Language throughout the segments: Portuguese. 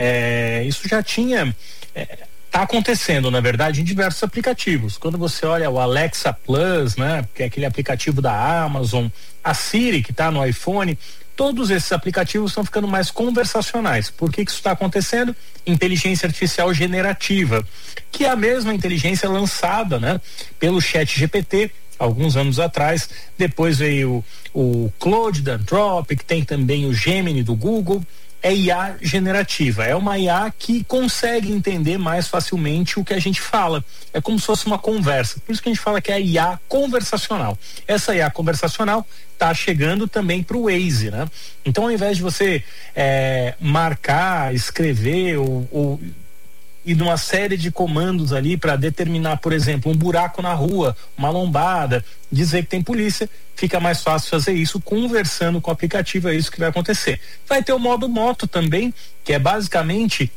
Isso já tinha... Está acontecendo, na verdade, em diversos aplicativos. Quando você olha o Alexa Plus, né, que é aquele aplicativo da Amazon, a Siri, que está no iPhone, todos esses aplicativos estão ficando mais conversacionais. Por que isso está acontecendo? Inteligência artificial generativa, que é a mesma inteligência lançada, né, pelo ChatGPT alguns anos atrás. Depois veio o Claude da Anthropic, tem também o Gemini do Google. É IA generativa, é uma IA que consegue entender mais facilmente o que a gente fala. É como se fosse uma conversa. Por isso que a gente fala que é a IA conversacional. Essa IA conversacional está chegando também para o Waze, né? Então, ao invés de você marcar, escrever ou ir numa série de comandos ali para determinar, por exemplo, um buraco na rua, uma lombada, dizer que tem polícia, fica mais fácil fazer isso conversando com o aplicativo. É isso que vai acontecer. Vai ter o modo moto também, que é basicamente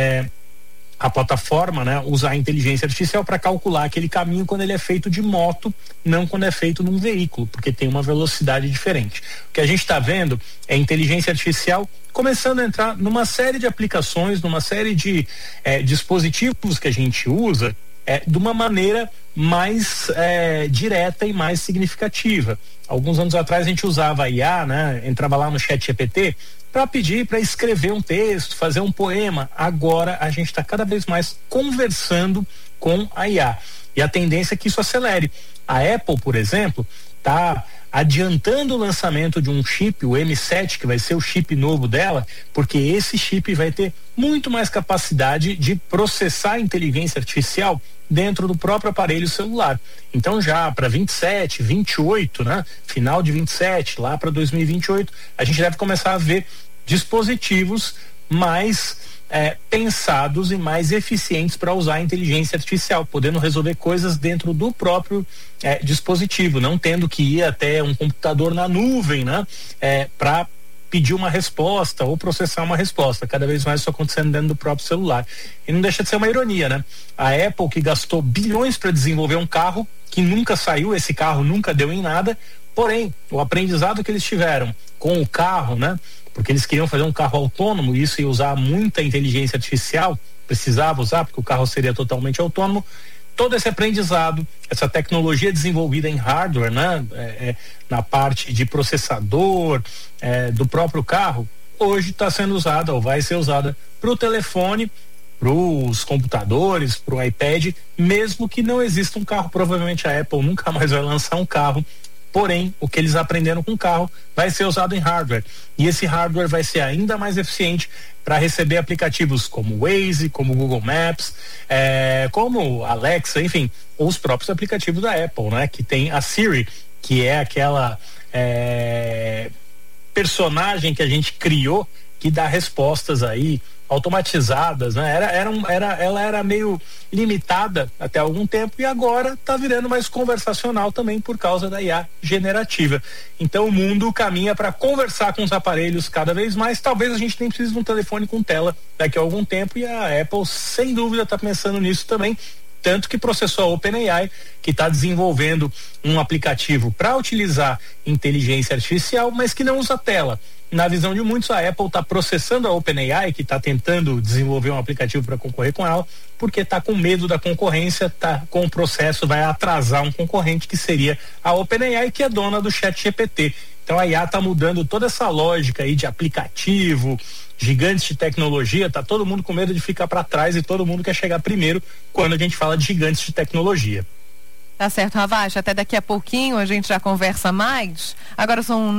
a plataforma, né, usar a inteligência artificial para calcular aquele caminho quando ele é feito de moto, não quando é feito num veículo, porque tem uma velocidade diferente. O que a gente está vendo é inteligência artificial começando a entrar numa série de aplicações, numa série de dispositivos que a gente usa de uma maneira mais direta e mais significativa. Alguns anos atrás a gente usava a IA, né, entrava lá no ChatGPT para pedir para escrever um texto, fazer um poema. Agora a gente está cada vez mais conversando com a IA. E a tendência é que isso acelere. A Apple, por exemplo, está adiantando o lançamento de um chip, o M7, que vai ser o chip novo dela, porque esse chip vai ter muito mais capacidade de processar a inteligência artificial dentro do próprio aparelho celular. Então já para 27, 28, né? Final de 27, lá para 2028, a gente deve começar a ver dispositivos mais pensados e mais eficientes para usar a inteligência artificial, podendo resolver coisas dentro do próprio dispositivo, não tendo que ir até um computador na nuvem, né? Para pedir uma resposta ou processar uma resposta. Cada vez mais isso acontecendo dentro do próprio celular. E não deixa de ser uma ironia, né? A Apple, que gastou bilhões para desenvolver um carro que nunca saiu, esse carro nunca deu em nada, porém, o aprendizado que eles tiveram com o carro, né? Porque eles queriam fazer um carro autônomo, e isso ia usar muita inteligência artificial, precisava usar, porque o carro seria totalmente autônomo. Todo esse aprendizado, essa tecnologia desenvolvida em hardware, né, na parte de processador do próprio carro, hoje está sendo usada ou vai ser usada para o telefone, para os computadores, para o iPad, mesmo que não exista um carro. Provavelmente a Apple nunca mais vai lançar um carro, porém o que eles aprenderam com o carro vai ser usado em hardware, e esse hardware vai ser ainda mais eficiente para receber aplicativos como o Waze, como o Google Maps, como Alexa, enfim, ou os próprios aplicativos da Apple, né? Que tem a Siri, que é aquela personagem que a gente criou que dá respostas aí automatizadas, né? Ela era meio limitada até algum tempo, e agora está virando mais conversacional também por causa da IA generativa. Então o mundo caminha para conversar com os aparelhos cada vez mais. Talvez a gente nem precise de um telefone com tela daqui a algum tempo, e a Apple sem dúvida está pensando nisso também. Tanto que processou a OpenAI, que está desenvolvendo um aplicativo para utilizar inteligência artificial, mas que não usa tela. Na visão de muitos, a Apple está processando a OpenAI, que está tentando desenvolver um aplicativo para concorrer com ela, porque está com medo da concorrência, está com o processo, vai atrasar um concorrente que seria a OpenAI, que é dona do ChatGPT. Então a IA está mudando toda essa lógica aí de aplicativo, gigantes de tecnologia. Tá todo mundo com medo de ficar para trás, e todo mundo quer chegar primeiro quando a gente fala de gigantes de tecnologia. Tá certo, Ravache, até daqui a pouquinho a gente já conversa mais. Agora são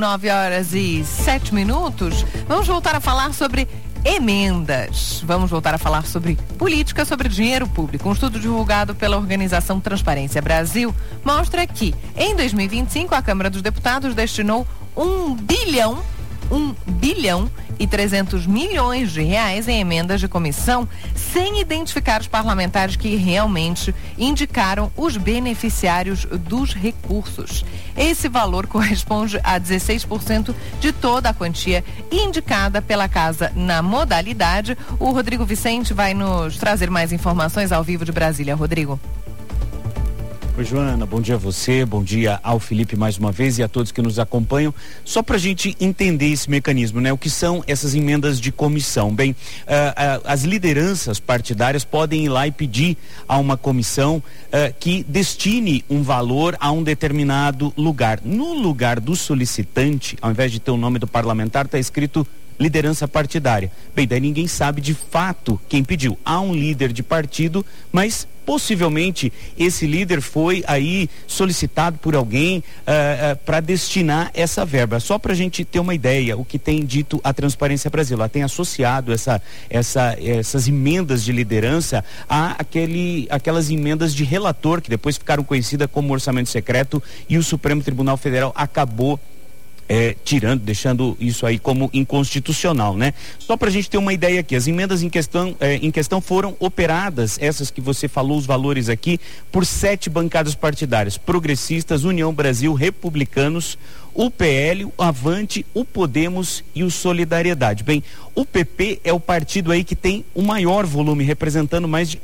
9h07. Vamos voltar a falar sobre emendas. Vamos voltar a falar sobre política, sobre dinheiro público. Um estudo divulgado pela organização Transparência Brasil mostra que em 2025 a Câmara dos Deputados destinou 1 bilhão e 300 milhões de reais em emendas de comissão, sem identificar os parlamentares que realmente indicaram os beneficiários dos recursos. Esse valor corresponde a 16% de toda a quantia indicada pela casa na modalidade. O Rodrigo Vicente vai nos trazer mais informações ao vivo de Brasília. Rodrigo. Oi, Joana, bom dia a você, bom dia ao Felipe mais uma vez e a todos que nos acompanham. Só para a gente entender esse mecanismo, né? O que são essas emendas de comissão? Bem, as lideranças partidárias podem ir lá e pedir a uma comissão que destine um valor a um determinado lugar. No lugar do solicitante, ao invés de ter o nome do parlamentar, está escrito liderança partidária. Bem, daí ninguém sabe de fato quem pediu. Há um líder de partido, mas possivelmente esse líder foi aí solicitado por alguém para destinar essa verba. Só para a gente ter uma ideia, o que tem dito a Transparência Brasil, ela tem associado essas emendas de liderança a aquelas emendas de relator, que depois ficaram conhecidas como orçamento secreto, e o Supremo Tribunal Federal acabou deixando isso aí como inconstitucional, né? Só para a gente ter uma ideia aqui, as emendas em questão foram operadas, essas que você falou, os valores aqui, por 7 bancadas partidárias: Progressistas, União Brasil, Republicanos, o PL, o Avante, o Podemos e o Solidariedade. Bem, o PP é o partido aí que tem o maior volume, representando mais de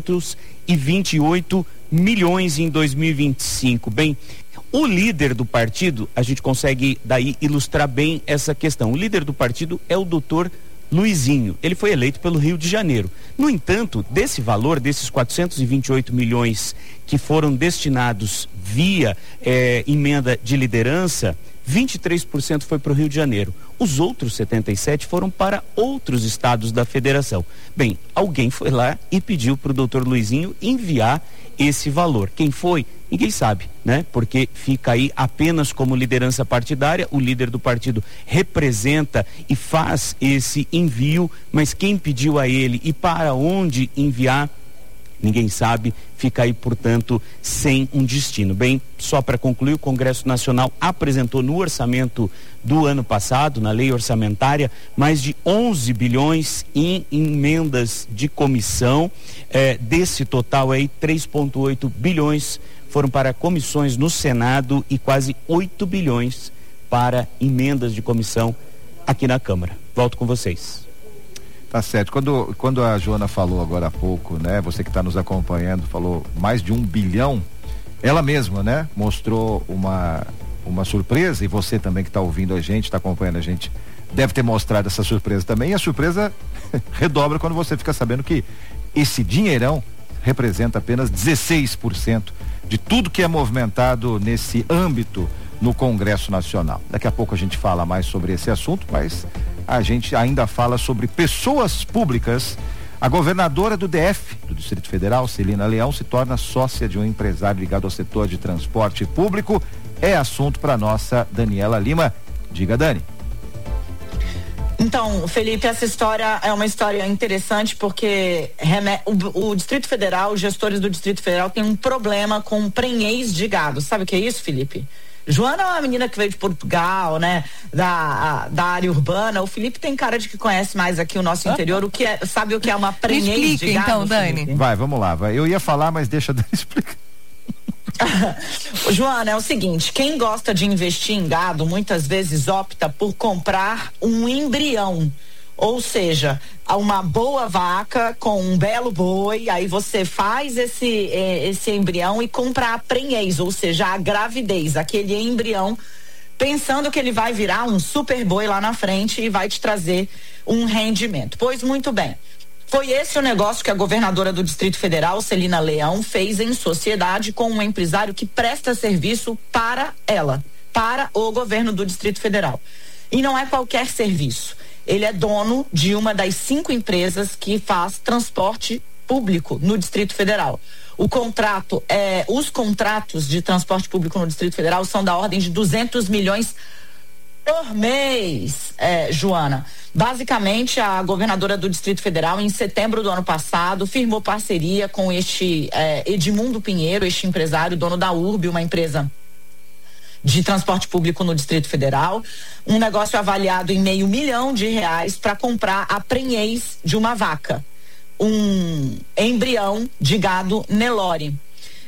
428 milhões em 2025. Bem, o líder do partido, a gente consegue daí ilustrar bem essa questão. O líder do partido é o doutor Luizinho. Ele foi eleito pelo Rio de Janeiro. No entanto, desse valor, desses 428 milhões que foram destinados via emenda de liderança, 23% foi para o Rio de Janeiro. Os outros 77% foram para outros estados da federação. Bem, alguém foi lá e pediu para o doutor Luizinho enviar esse valor. Quem foi? Ninguém sabe, né? Porque fica aí apenas como liderança partidária, o líder do partido representa e faz esse envio, mas quem pediu a ele e para onde enviar, ninguém sabe, fica aí, portanto, sem um destino. Bem, só para concluir, o Congresso Nacional apresentou no orçamento do ano passado, na lei orçamentária, mais de 11 bilhões em emendas de comissão. Desse total aí, 3,8 bilhões foram para comissões no Senado e quase 8 bilhões para emendas de comissão aqui na Câmara. Volto com vocês. Tá certo. Quando a Joana falou agora há pouco, né? Você que está nos acompanhando, falou mais de 1 bilhão, ela mesma, né? Mostrou uma surpresa, e você também que está ouvindo a gente, está acompanhando a gente, deve ter mostrado essa surpresa também, e a surpresa redobra quando você fica sabendo que esse dinheirão representa apenas 16% de tudo que é movimentado nesse âmbito no Congresso Nacional. Daqui a pouco a gente fala mais sobre esse assunto, mas a gente ainda fala sobre pessoas públicas. A governadora do DF, do Distrito Federal, Celina Leão, se torna sócia de um empresário ligado ao setor de transporte público. É assunto para nossa Daniela Lima. Diga, Dani. Então, Felipe, essa história é uma história interessante porque o Distrito Federal, os gestores do Distrito Federal têm um problema com prenhez de gado. Sabe o que é isso, Felipe? Joana é uma menina que veio de Portugal, né? Da área urbana. O Felipe tem cara de que conhece mais aqui o nosso interior. Sabe o que é uma prenhez de gado? Então, Dani. Felipe? Vai, vamos lá. Vai. Eu ia falar, mas deixa a Dani explicar. Joana, é o seguinte: quem gosta de investir em gado muitas vezes opta por comprar um embrião, ou seja, uma boa vaca com um belo boi. Aí você faz esse embrião e compra a prenhez, ou seja, a gravidez, aquele embrião, pensando que ele vai virar um super boi lá na frente e vai te trazer um rendimento. Pois muito bem. Foi esse o negócio que a governadora do Distrito Federal, Celina Leão, fez em sociedade com um empresário que presta serviço para ela, para o governo do Distrito Federal. E não é qualquer serviço. Ele é dono de uma das 5 empresas que faz transporte público no Distrito Federal. Os contratos de transporte público no Distrito Federal são da ordem de 200 milhões por mês, Joana. Basicamente, a governadora do Distrito Federal, em setembro do ano passado, firmou parceria com este Edmundo Pinheiro, este empresário, dono da URB, uma empresa de transporte público no Distrito Federal, um negócio avaliado em R$500 mil para comprar a prenhez de uma vaca, um embrião de gado Nelore.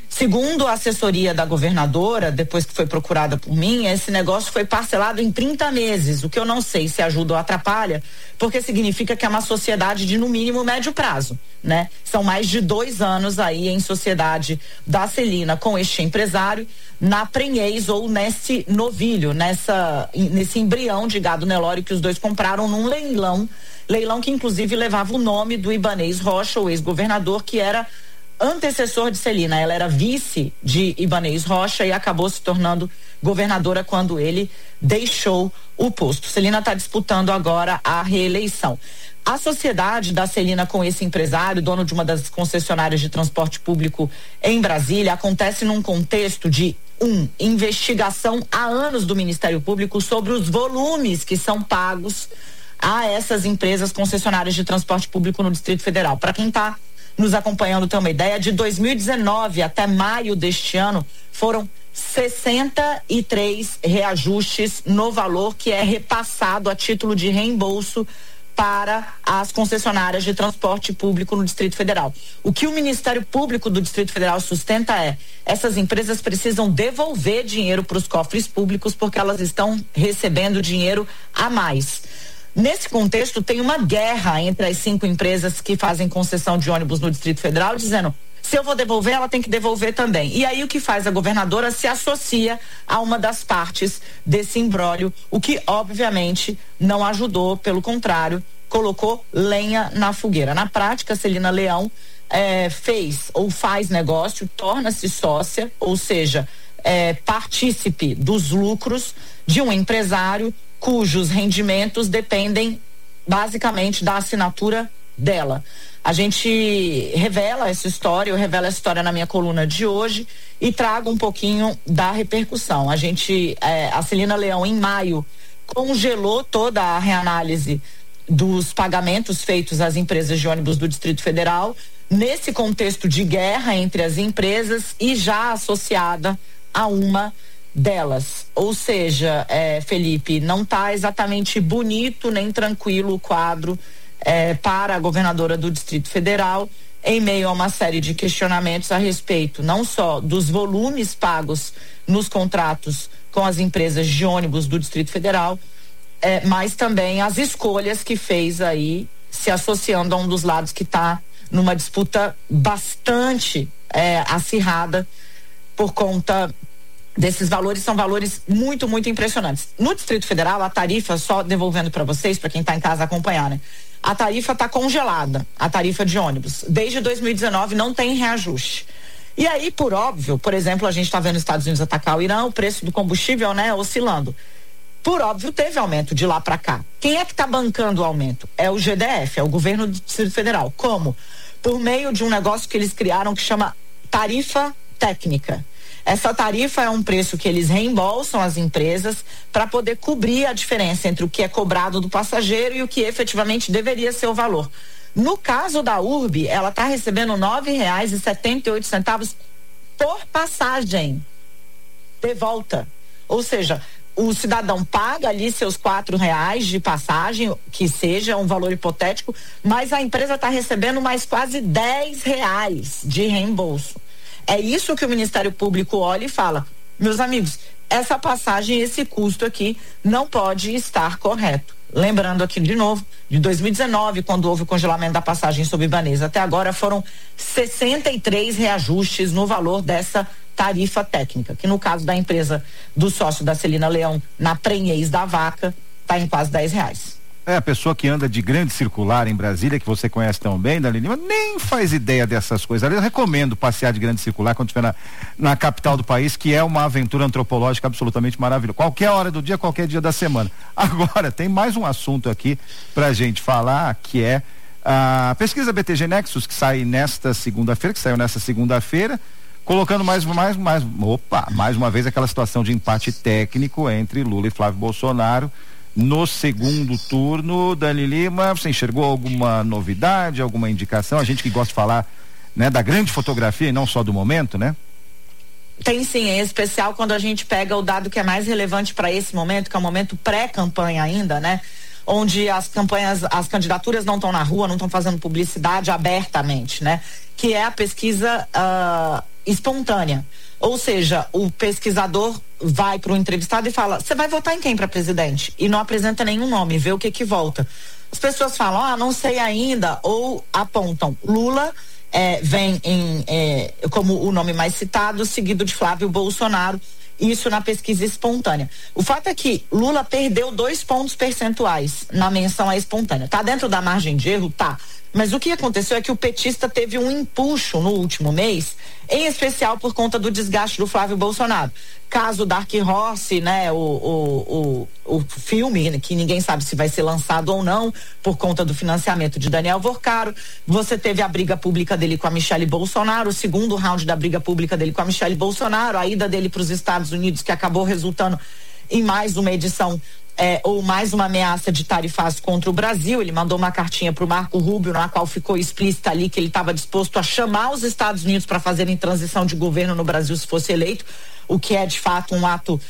Segundo a assessoria da governadora, depois que foi procurada por mim, esse negócio foi parcelado em 30 meses, o que eu não sei se ajuda ou atrapalha, porque significa que é uma sociedade de, no mínimo, médio prazo, né? São mais de 2 anos aí em sociedade da Celina com este empresário, na prenhez ou nesse novilho, nesse embrião de gado Nelore que os dois compraram num leilão que inclusive levava o nome do Ibanez Rocha, o ex-governador, que era antecessor de Celina. Ela era vice de Ibanez Rocha e acabou se tornando governadora quando ele deixou o posto. Celina está disputando agora a reeleição. A sociedade da Celina com esse empresário, dono de uma das concessionárias de transporte público em Brasília, acontece num contexto de investigação há anos do Ministério Público sobre os volumes que são pagos a essas empresas concessionárias de transporte público no Distrito Federal. Para quem está nos acompanhando ter uma ideia, de 2019 até maio deste ano, foram 63 reajustes no valor que é repassado a título de reembolso para as concessionárias de transporte público no Distrito Federal. O que o Ministério Público do Distrito Federal sustenta essas empresas precisam devolver dinheiro para os cofres públicos porque elas estão recebendo dinheiro a mais. Nesse contexto, tem uma guerra entre as 5 empresas que fazem concessão de ônibus no Distrito Federal, dizendo: se eu vou devolver, ela tem que devolver também. E aí o que faz? A governadora se associa a uma das partes desse imbróglio, o que obviamente não ajudou, pelo contrário, colocou lenha na fogueira. Na prática, Celina Leão fez ou faz negócio, torna-se sócia, ou seja, partícipe dos lucros de um empresário cujos rendimentos dependem basicamente da assinatura dela. A gente revela essa história, eu revelo essa história na minha coluna de hoje e trago um pouquinho da repercussão. A Celina Leão, em maio, congelou toda a reanálise dos pagamentos feitos às empresas de ônibus do Distrito Federal, nesse contexto de guerra entre as empresas e já associada a uma delas. Ou seja, Felipe, não está exatamente bonito nem tranquilo o quadro para a governadora do Distrito Federal, em meio a uma série de questionamentos a respeito não só dos volumes pagos nos contratos com as empresas de ônibus do Distrito Federal, mas também as escolhas que fez aí, se associando a um dos lados que está numa disputa bastante acirrada por conta desses valores. São valores muito, muito impressionantes. No Distrito Federal, a tarifa, só devolvendo para vocês, para quem está em casa acompanhar, né? A tarifa está congelada, a tarifa de ônibus. Desde 2019 não tem reajuste. E aí, por óbvio, por exemplo, a gente está vendo os Estados Unidos atacar o Irã, o preço do combustível, né, oscilando. Por óbvio, teve aumento de lá para cá. Quem é que está bancando o aumento? É o GDF, é o governo do Distrito Federal. Como? Por meio de um negócio que eles criaram que chama tarifa técnica. Essa tarifa é um preço que eles reembolsam às empresas para poder cobrir a diferença entre o que é cobrado do passageiro e o que efetivamente deveria ser o valor. No caso da URB, ela está recebendo R$ 9,78 por passagem de volta. Ou seja, o cidadão paga ali seus R$4 de passagem, que seja um valor hipotético, mas a empresa está recebendo mais quase R$10 de reembolso. É isso que o Ministério Público olha e fala: meus amigos, essa passagem, esse custo aqui não pode estar correto. Lembrando aqui de novo, de 2019, quando houve o congelamento da passagem sob Ibanez, até agora foram 63 reajustes no valor dessa tarifa técnica, que no caso da empresa do sócio da Celina Leão, na prenhez da vaca, está em quase R$10. A pessoa que anda de grande circular em Brasília, que você conhece tão bem, Dani Lima, nem faz ideia dessas coisas. Eu recomendo passear de grande circular quando estiver na capital do país, que é uma aventura antropológica absolutamente maravilhosa. Qualquer hora do dia, qualquer dia da semana. Agora, tem mais um assunto aqui pra gente falar, que é a pesquisa BTG Nexus, que saiu nesta segunda-feira, colocando mais uma vez aquela situação de empate técnico entre Lula e Flávio Bolsonaro. No segundo turno, Dani Lima, você enxergou alguma novidade, alguma indicação? A gente que gosta de falar, né, da grande fotografia e não só do momento, né? Tem sim, em especial quando a gente pega o dado que é mais relevante para esse momento, que é o momento pré-campanha ainda, né? Onde as candidaturas não estão na rua, não estão fazendo publicidade abertamente, né? Que é a pesquisa espontânea. Ou seja, o pesquisador vai para o entrevistado e fala: você vai votar em quem para presidente? E não apresenta nenhum nome, vê o que volta. As pessoas falam: não sei ainda, ou apontam Lula, vem como o nome mais citado, seguido de Flávio Bolsonaro, isso na pesquisa espontânea. O fato é que Lula perdeu 2 pontos percentuais na menção à espontânea. Tá dentro da margem de erro? Tá. Mas o que aconteceu é que o petista teve um empuxo no último mês, em especial por conta do desgaste do Flávio Bolsonaro. Caso Dark Horse, né, o filme, que ninguém sabe se vai ser lançado ou não, por conta do financiamento de Daniel Vorcaro. Você teve a briga pública dele com a Michelle Bolsonaro, o segundo round da briga pública dele com a Michelle Bolsonaro, a ida dele para os Estados Unidos, que acabou resultando em mais uma edição ou mais uma ameaça de tarifaço contra o Brasil. Ele mandou uma cartinha para o Marco Rubio, na qual ficou explícita ali que ele estava disposto a chamar os Estados Unidos para fazerem transição de governo no Brasil se fosse eleito, o que é de fato um ato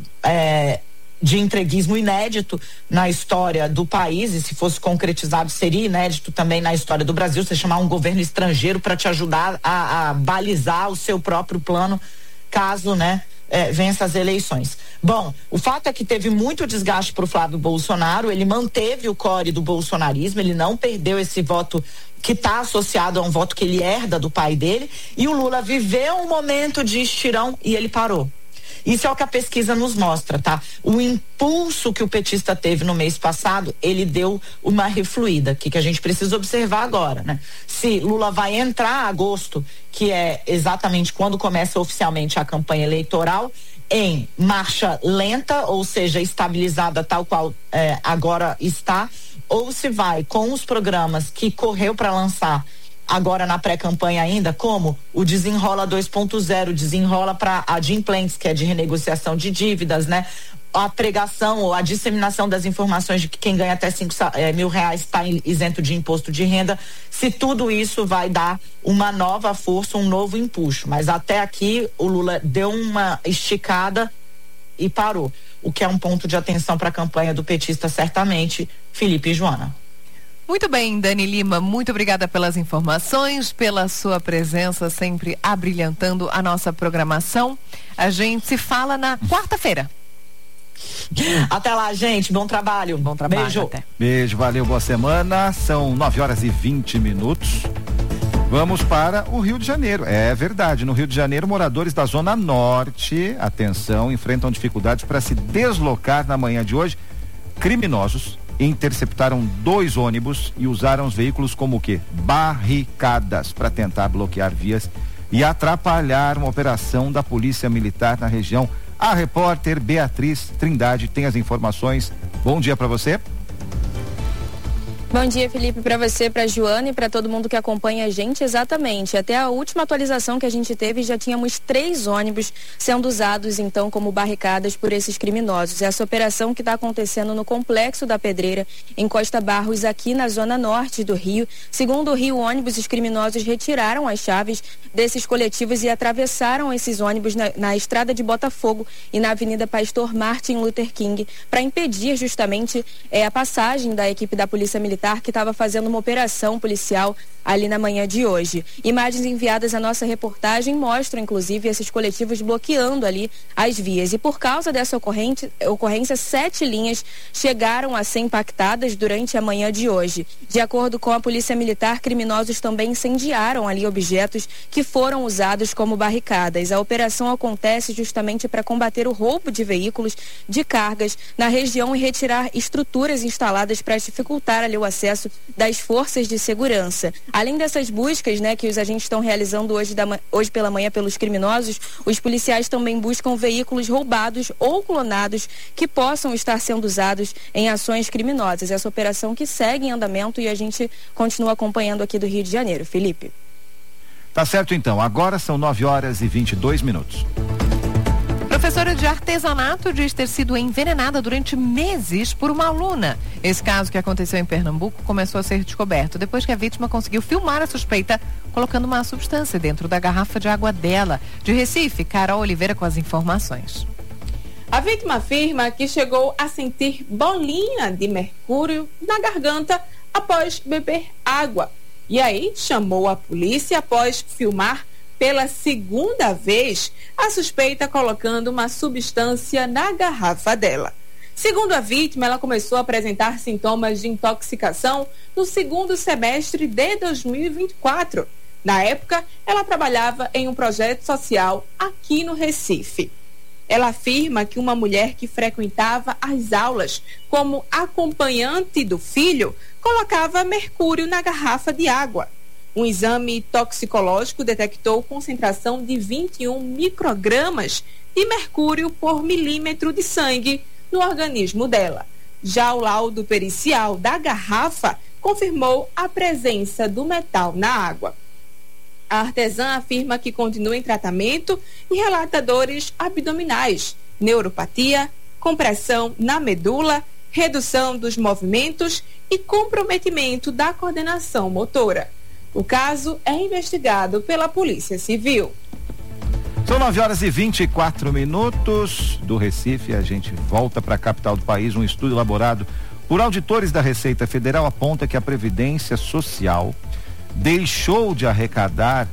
de entreguismo inédito na história do país, e se fosse concretizado seria inédito também na história do Brasil, você chamar um governo estrangeiro para te ajudar a balizar o seu próprio plano, caso, né, vença as eleições. Bom, o fato é que teve muito desgaste para o Flávio Bolsonaro, ele manteve o core do bolsonarismo, ele não perdeu esse voto que está associado a um voto que ele herda do pai dele, e o Lula viveu um momento de estirão e ele parou. Isso é o que a pesquisa nos mostra, tá? O impulso que o petista teve no mês passado, ele deu uma refluída, que a gente precisa observar agora, né? Se Lula vai entrar em agosto, que é exatamente quando começa oficialmente a campanha eleitoral, em marcha lenta, ou seja, estabilizada tal qual agora está, ou se vai com os programas que correu para lançar agora na pré-campanha ainda, como o Desenrola 2.0, Desenrola para a Adimplentes, que é de renegociação de dívidas, né? A pregação ou a disseminação das informações de que quem ganha até R$5.000 está isento de imposto de renda, se tudo isso vai dar uma nova força, um novo empuxo. Mas até aqui o Lula deu uma esticada e parou, o que é um ponto de atenção para a campanha do petista, certamente, Felipe e Joana. Muito bem, Dani Lima, muito obrigada pelas informações, pela sua presença, sempre abrilhantando a nossa programação. A gente se fala na quarta-feira. Até lá, gente. Bom trabalho. Bom trabalho. Beijo. Até. Beijo, valeu, boa semana. São 9h20. Vamos para o Rio de Janeiro. É verdade, no Rio de Janeiro, moradores da Zona Norte, atenção, enfrentam dificuldades para se deslocar na manhã de hoje. Criminosos interceptaram 2 ônibus e usaram os veículos como o quê? Barricadas para tentar bloquear vias e atrapalhar uma operação da Polícia Militar na região. A repórter Beatriz Trindade tem as informações. Bom dia para você. Bom dia, Felipe, para você, para Joana e para todo mundo que acompanha a gente. Exatamente, até a última atualização que a gente teve, já tínhamos 3 ônibus sendo usados então como barricadas por esses criminosos. Essa operação que está acontecendo no Complexo da Pedreira, em Costa Barros, aqui na zona norte do Rio. Segundo o Rio Ônibus, os criminosos retiraram as chaves desses coletivos e atravessaram esses ônibus na estrada de Botafogo e na Avenida Pastor Martin Luther King, para impedir justamente a passagem da equipe da Polícia Militar, que estava fazendo uma operação policial ali na manhã de hoje. Imagens enviadas à nossa reportagem mostram, inclusive, esses coletivos bloqueando ali as vias. E por causa dessa ocorrência, 7 linhas chegaram a ser impactadas durante a manhã de hoje. De acordo com a Polícia Militar, criminosos também incendiaram ali objetos que foram usados como barricadas. A operação acontece justamente para combater o roubo de veículos de cargas na região e retirar estruturas instaladas para dificultar ali o acesso das forças de segurança. Além dessas buscas, né, que os agentes estão realizando hoje pela manhã pelos criminosos, os policiais também buscam veículos roubados ou clonados que possam estar sendo usados em ações criminosas. Essa operação que segue em andamento e a gente continua acompanhando aqui do Rio de Janeiro. Felipe. Tá certo então, agora são 9h22. Professora de artesanato diz ter sido envenenada durante meses por uma aluna. Esse caso que aconteceu em Pernambuco começou a ser descoberto depois que a vítima conseguiu filmar a suspeita colocando uma substância dentro da garrafa de água dela. De Recife, Carol Oliveira com as informações. A vítima afirma que chegou a sentir bolinha de mercúrio na garganta após beber água. E aí chamou a polícia após filmar pela segunda vez, a suspeita colocando uma substância na garrafa dela. Segundo a vítima, ela começou a apresentar sintomas de intoxicação no segundo semestre de 2024. Na época, ela trabalhava em um projeto social aqui no Recife. Ela afirma que uma mulher que frequentava as aulas como acompanhante do filho colocava mercúrio na garrafa de água. Um exame toxicológico detectou concentração de 21 microgramas de mercúrio por milímetro de sangue no organismo dela. Já o laudo pericial da garrafa confirmou a presença do metal na água. A artesã afirma que continua em tratamento e relata dores abdominais, neuropatia, compressão na medula, redução dos movimentos e comprometimento da coordenação motora. O caso é investigado pela Polícia Civil. São 9h24 do Recife. A gente volta para a capital do país. Um estudo elaborado por auditores da Receita Federal aponta que a Previdência Social deixou de arrecadar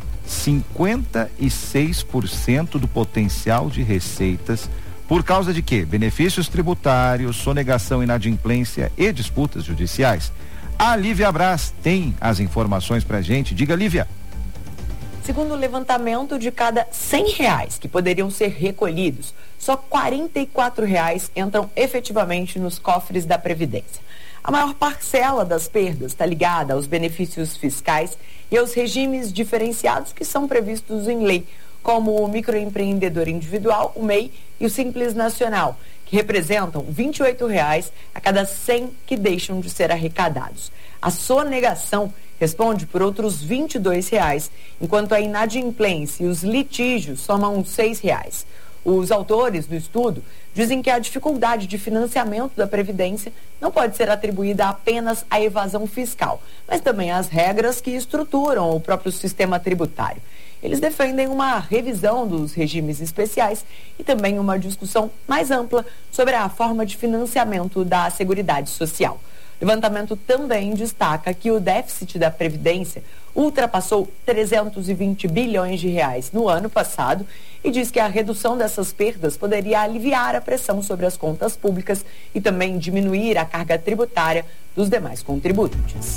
56% do potencial de receitas por causa de quê? Benefícios tributários, sonegação, inadimplência e disputas judiciais. A Lívia Braz tem as informações pra gente. Diga, Lívia. Segundo o levantamento, de cada R$100 que poderiam ser recolhidos, só R$44 entram efetivamente nos cofres da Previdência. A maior parcela das perdas está ligada aos benefícios fiscais e aos regimes diferenciados que são previstos em lei, como o microempreendedor individual, o MEI, e o Simples Nacional, que representam R$28 a cada 100 que deixam de ser arrecadados. A sonegação responde por outros R$22, enquanto a inadimplência e os litígios somam R$6. Os autores do estudo dizem que a dificuldade de financiamento da Previdência não pode ser atribuída apenas à evasão fiscal, mas também às regras que estruturam o próprio sistema tributário. Eles defendem uma revisão dos regimes especiais e também uma discussão mais ampla sobre a forma de financiamento da Seguridade Social. O levantamento também destaca que o déficit da Previdência ultrapassou 320 bilhões de reais no ano passado e diz que a redução dessas perdas poderia aliviar a pressão sobre as contas públicas e também diminuir a carga tributária dos demais contribuintes.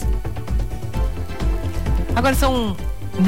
Agora são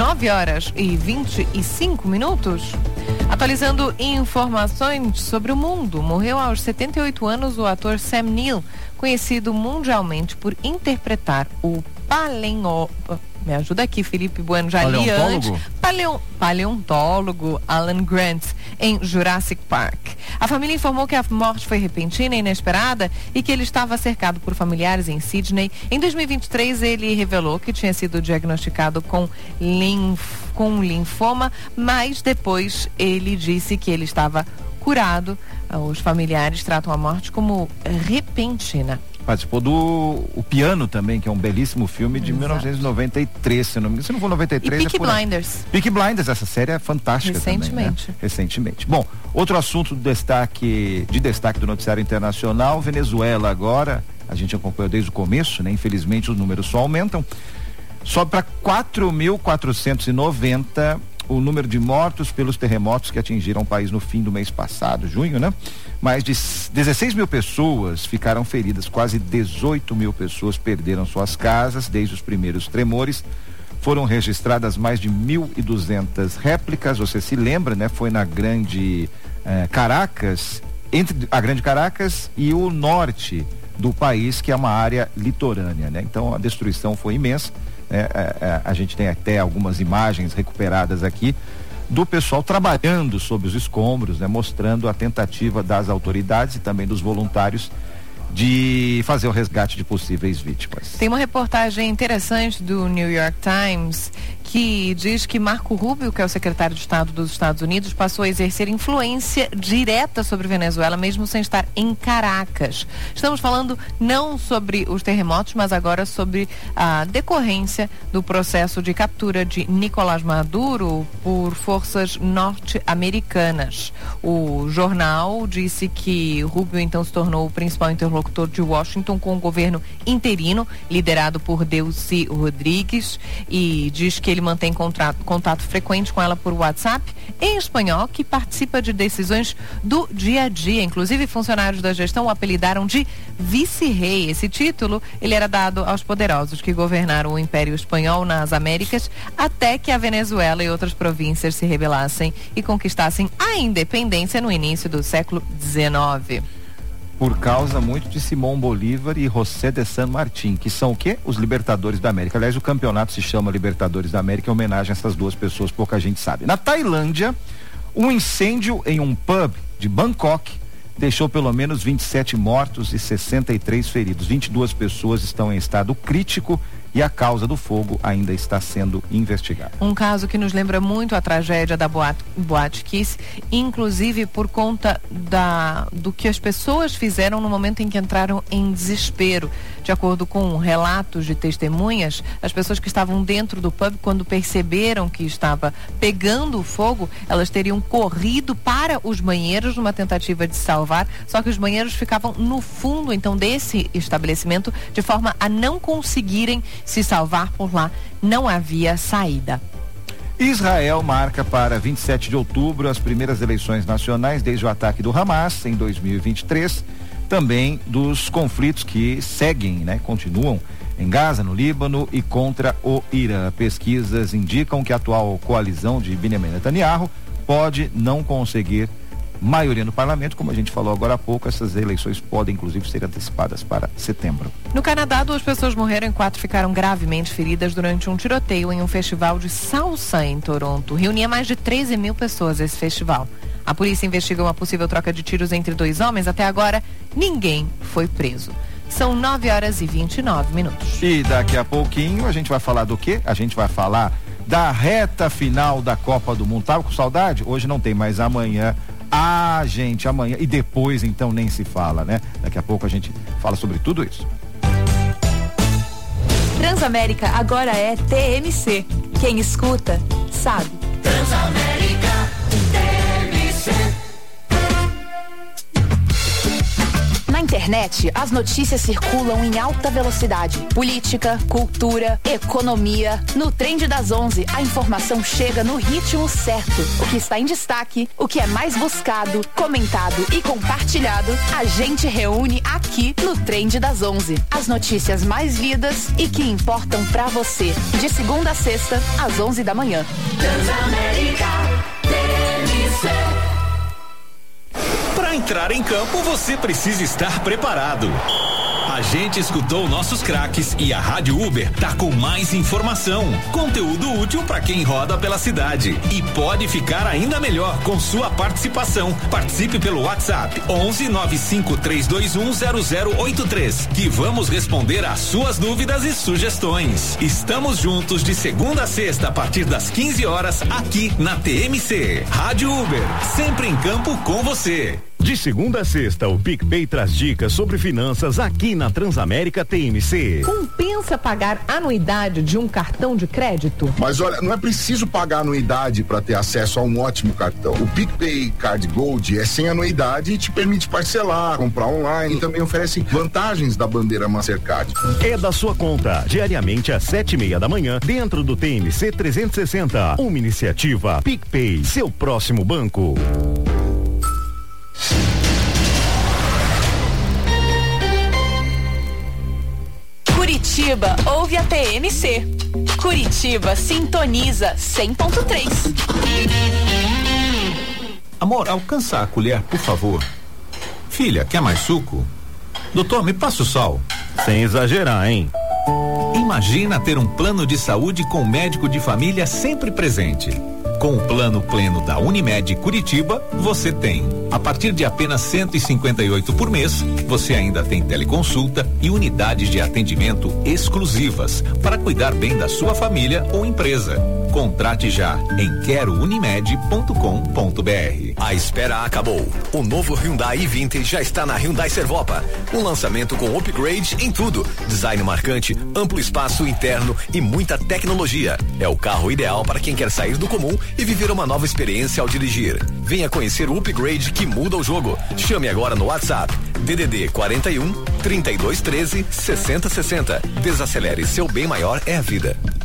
9h25. Atualizando informações sobre o mundo. Morreu aos 78 anos o ator Sam Neill, conhecido mundialmente por interpretar o me ajuda aqui, Felipe Bueno, já li antes. Paleontólogo Alan Grant, em Jurassic Park. A família informou que a morte foi repentina e inesperada e que ele estava cercado por familiares em Sydney. Em 2023, ele revelou que tinha sido diagnosticado com linfoma, mas depois ele disse que ele estava curado. Os familiares tratam a morte como repentina. Participou do O Piano também, que é um belíssimo filme de 1993, se não me engano. Se não for 93, e Peaky Blinders. Peaky Blinders, essa série é fantástica recentemente. Também, né? Recentemente. Bom, outro assunto de destaque do noticiário internacional, Venezuela agora, a gente acompanhou desde o começo, né? Infelizmente os números só aumentam. Sobe para 4.490 o número de mortos pelos terremotos que atingiram o país no fim do mês passado, junho, né? Mais de 16 mil pessoas ficaram feridas, quase 18 mil pessoas perderam suas casas desde os primeiros tremores. Foram registradas mais de 1.200 réplicas, você se lembra, né? Foi na Grande Caracas, entre a Grande Caracas e o norte do país, que é uma área litorânea, né? Então a destruição foi imensa. A gente tem até algumas imagens recuperadas aqui do pessoal trabalhando sob os escombros, né, mostrando a tentativa das autoridades e também dos voluntários de fazer o resgate de possíveis vítimas. Tem uma reportagem interessante do New York Times que diz que Marco Rubio, que é o secretário de Estado dos Estados Unidos, passou a exercer influência direta sobre Venezuela, mesmo sem estar em Caracas. Estamos falando não sobre os terremotos, mas agora sobre a decorrência do processo de captura de Nicolás Maduro por forças norte-americanas. O jornal disse que Rubio então se tornou o principal interlocutor de Washington com o governo interino, liderado por Delcy Rodrigues, e diz que Ele mantém contato frequente com ela por WhatsApp em espanhol, que participa de decisões do dia a dia. Inclusive, funcionários da gestão o apelidaram de vice-rei. Esse título, ele era dado aos poderosos que governaram o Império Espanhol nas Américas até que a Venezuela e outras províncias se rebelassem e conquistassem a independência no início do século XIX. Por causa muito de Simón Bolívar e José de San Martín, que são o quê? Os Libertadores da América. Aliás, o campeonato se chama Libertadores da América em homenagem a essas duas pessoas, pouca gente sabe. Na Tailândia, um incêndio em um pub de Bangkok deixou pelo menos 27 mortos e 63 feridos. 22 pessoas estão em estado crítico e a causa do fogo ainda está sendo investigada. Um caso que nos lembra muito a tragédia da Boate Kiss, inclusive por conta do que as pessoas fizeram no momento em que entraram em desespero. De acordo com relatos de testemunhas, as pessoas que estavam dentro do pub, quando perceberam que estava pegando fogo, elas teriam corrido para os banheiros numa tentativa de salvar, só que os banheiros ficavam no fundo, então, desse estabelecimento, de forma a não conseguirem se salvar por lá. Não havia saída. Israel marca para 27 de outubro as primeiras eleições nacionais desde o ataque do Hamas em 2023, também dos conflitos que seguem, continuam em Gaza, no Líbano e contra o Irã. Pesquisas indicam que a atual coalizão de Benjamin Netanyahu pode não conseguir maioria no parlamento, como a gente falou agora há pouco. Essas eleições podem inclusive ser antecipadas para setembro. No Canadá, 2 pessoas morreram e 4 ficaram gravemente feridas durante um tiroteio em um festival de salsa em Toronto. Reunia mais de 13 mil pessoas esse festival. A polícia investiga uma possível troca de tiros entre 2 homens. Até agora, ninguém foi preso. São 9h29. E daqui a pouquinho a gente vai falar do quê? A gente vai falar da reta final da Copa do Mundo. Tava com saudade? Hoje não tem, mas amanhã. Gente, amanhã e depois então nem se fala, né? Daqui a pouco a gente fala sobre tudo isso. Transamérica agora é TMC. Quem escuta, sabe. Transamérica, TMC. Na internet, as notícias circulam em alta velocidade. Política, cultura, economia. No Trend das 11, a informação chega no ritmo certo. O que está em destaque, o que é mais buscado, comentado e compartilhado, a gente reúne aqui no Trend das 11. As notícias mais lidas e que importam pra você. De segunda a sexta, às 11 da manhã. Transamérica, TMC. Para entrar em campo, você precisa estar preparado. A gente escutou nossos craques e a Rádio Uber tá com mais informação, conteúdo útil para quem roda pela cidade e pode ficar ainda melhor com sua participação. Participe pelo WhatsApp 119532100083 que vamos responder às suas dúvidas e sugestões. Estamos juntos de segunda a sexta a partir das 15 horas aqui na TMC. Rádio Uber, sempre em campo com você. De segunda a sexta, o PicPay traz dicas sobre finanças aqui na Transamérica TMC. Compensa pagar anuidade de um cartão de crédito? Mas olha, não é preciso pagar anuidade para ter acesso a um ótimo cartão. O PicPay Card Gold é sem anuidade e te permite parcelar, comprar online e também oferece vantagens da bandeira Mastercard. É da sua conta, diariamente às 7:30 da manhã, dentro do TMC 360. Uma iniciativa PicPay, seu próximo banco. Curitiba ouve a TMC. Curitiba sintoniza 100.3. Amor, alcança a colher, por favor. Filha, quer mais suco? Doutor, me passa o sal. Sem exagerar, hein? Imagina ter um plano de saúde com médico de família sempre presente. Com o plano pleno da Unimed Curitiba, você tem. A partir de apenas R$158 por mês, você ainda tem teleconsulta e unidades de atendimento exclusivas para cuidar bem da sua família ou empresa. Contrate já em querounimed.com.br. A espera acabou. O novo Hyundai i20 já está na Hyundai Servopa. Um lançamento com upgrade em tudo. Design marcante, amplo espaço interno e muita tecnologia. É o carro ideal para quem quer sair do comum e viver uma nova experiência ao dirigir. Venha conhecer o upgrade que muda o jogo. Chame agora no WhatsApp DDD 41 3213 6060. Desacelere, seu bem maior é a vida.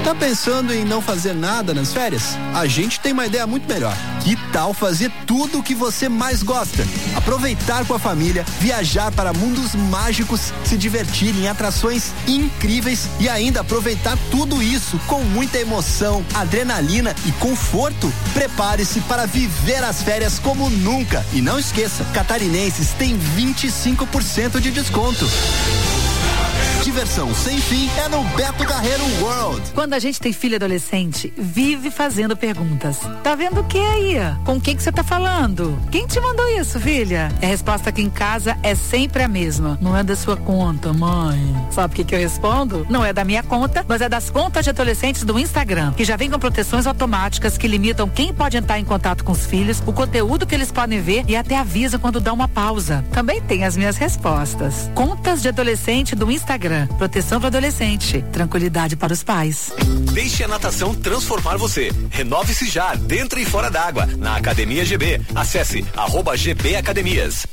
Tá pensando em não fazer nada nas férias? A gente tem uma ideia muito melhor. Que tal fazer tudo o que você mais gosta? Aproveitar com a família, viajar para mundos mágicos, se divertir em atrações incríveis e ainda aproveitar tudo isso com muita emoção, adrenalina e conforto? Prepare-se para viver as férias como nunca. E não esqueça, catarinenses têm 25% de desconto. Diversão sem fim é no Beto Carreiro World. Quando a gente tem filho adolescente, vive fazendo perguntas. Tá vendo o que aí? Com quem que você tá falando? Quem te mandou isso, filha? A resposta aqui em casa é sempre a mesma. Não é da sua conta, mãe. Sabe o que eu respondo? Não é da minha conta, mas é das contas de adolescentes do Instagram, que já vem com proteções automáticas que limitam quem pode entrar em contato com os filhos, o conteúdo que eles podem ver e até avisa quando dá uma pausa. Também tem as minhas respostas. Contas de adolescente do Instagram. Proteção para adolescente. Tranquilidade para os pais. Deixe a natação transformar você. Renove-se já, dentro e fora d'água, na Academia GB. Acesse @GB Academias.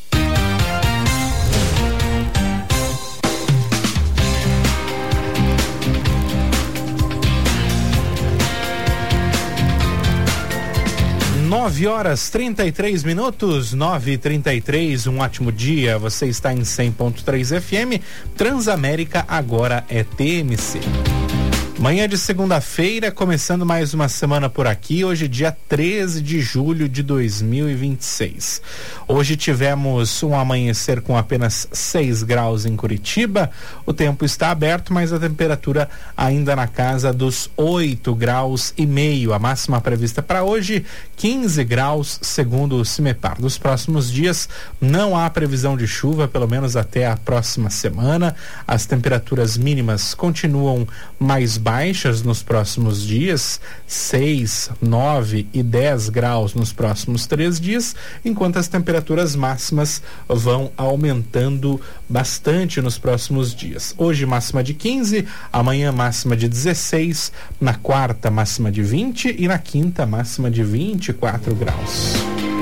Nove horas 33 minutos, 9h33, um ótimo dia. Você está em 100.3 FM. Transamérica agora é TMC. Manhã de segunda-feira, começando mais uma semana por aqui, hoje dia 13 de julho de 2026. Hoje tivemos um amanhecer com apenas 6 graus em Curitiba, o tempo está aberto, mas a temperatura ainda na casa dos 8 graus e meio. A máxima prevista para hoje, 15 graus, segundo o CIMEPAR. Nos próximos dias não há previsão de chuva, pelo menos até a próxima semana. As temperaturas mínimas continuam mais baixas nos próximos dias, 6, 9 e 10 graus nos próximos 3 dias, enquanto as temperaturas máximas vão aumentando bastante nos próximos dias. Hoje máxima de 15, amanhã máxima de 16, na quarta máxima de 20 e na quinta máxima de 24 graus.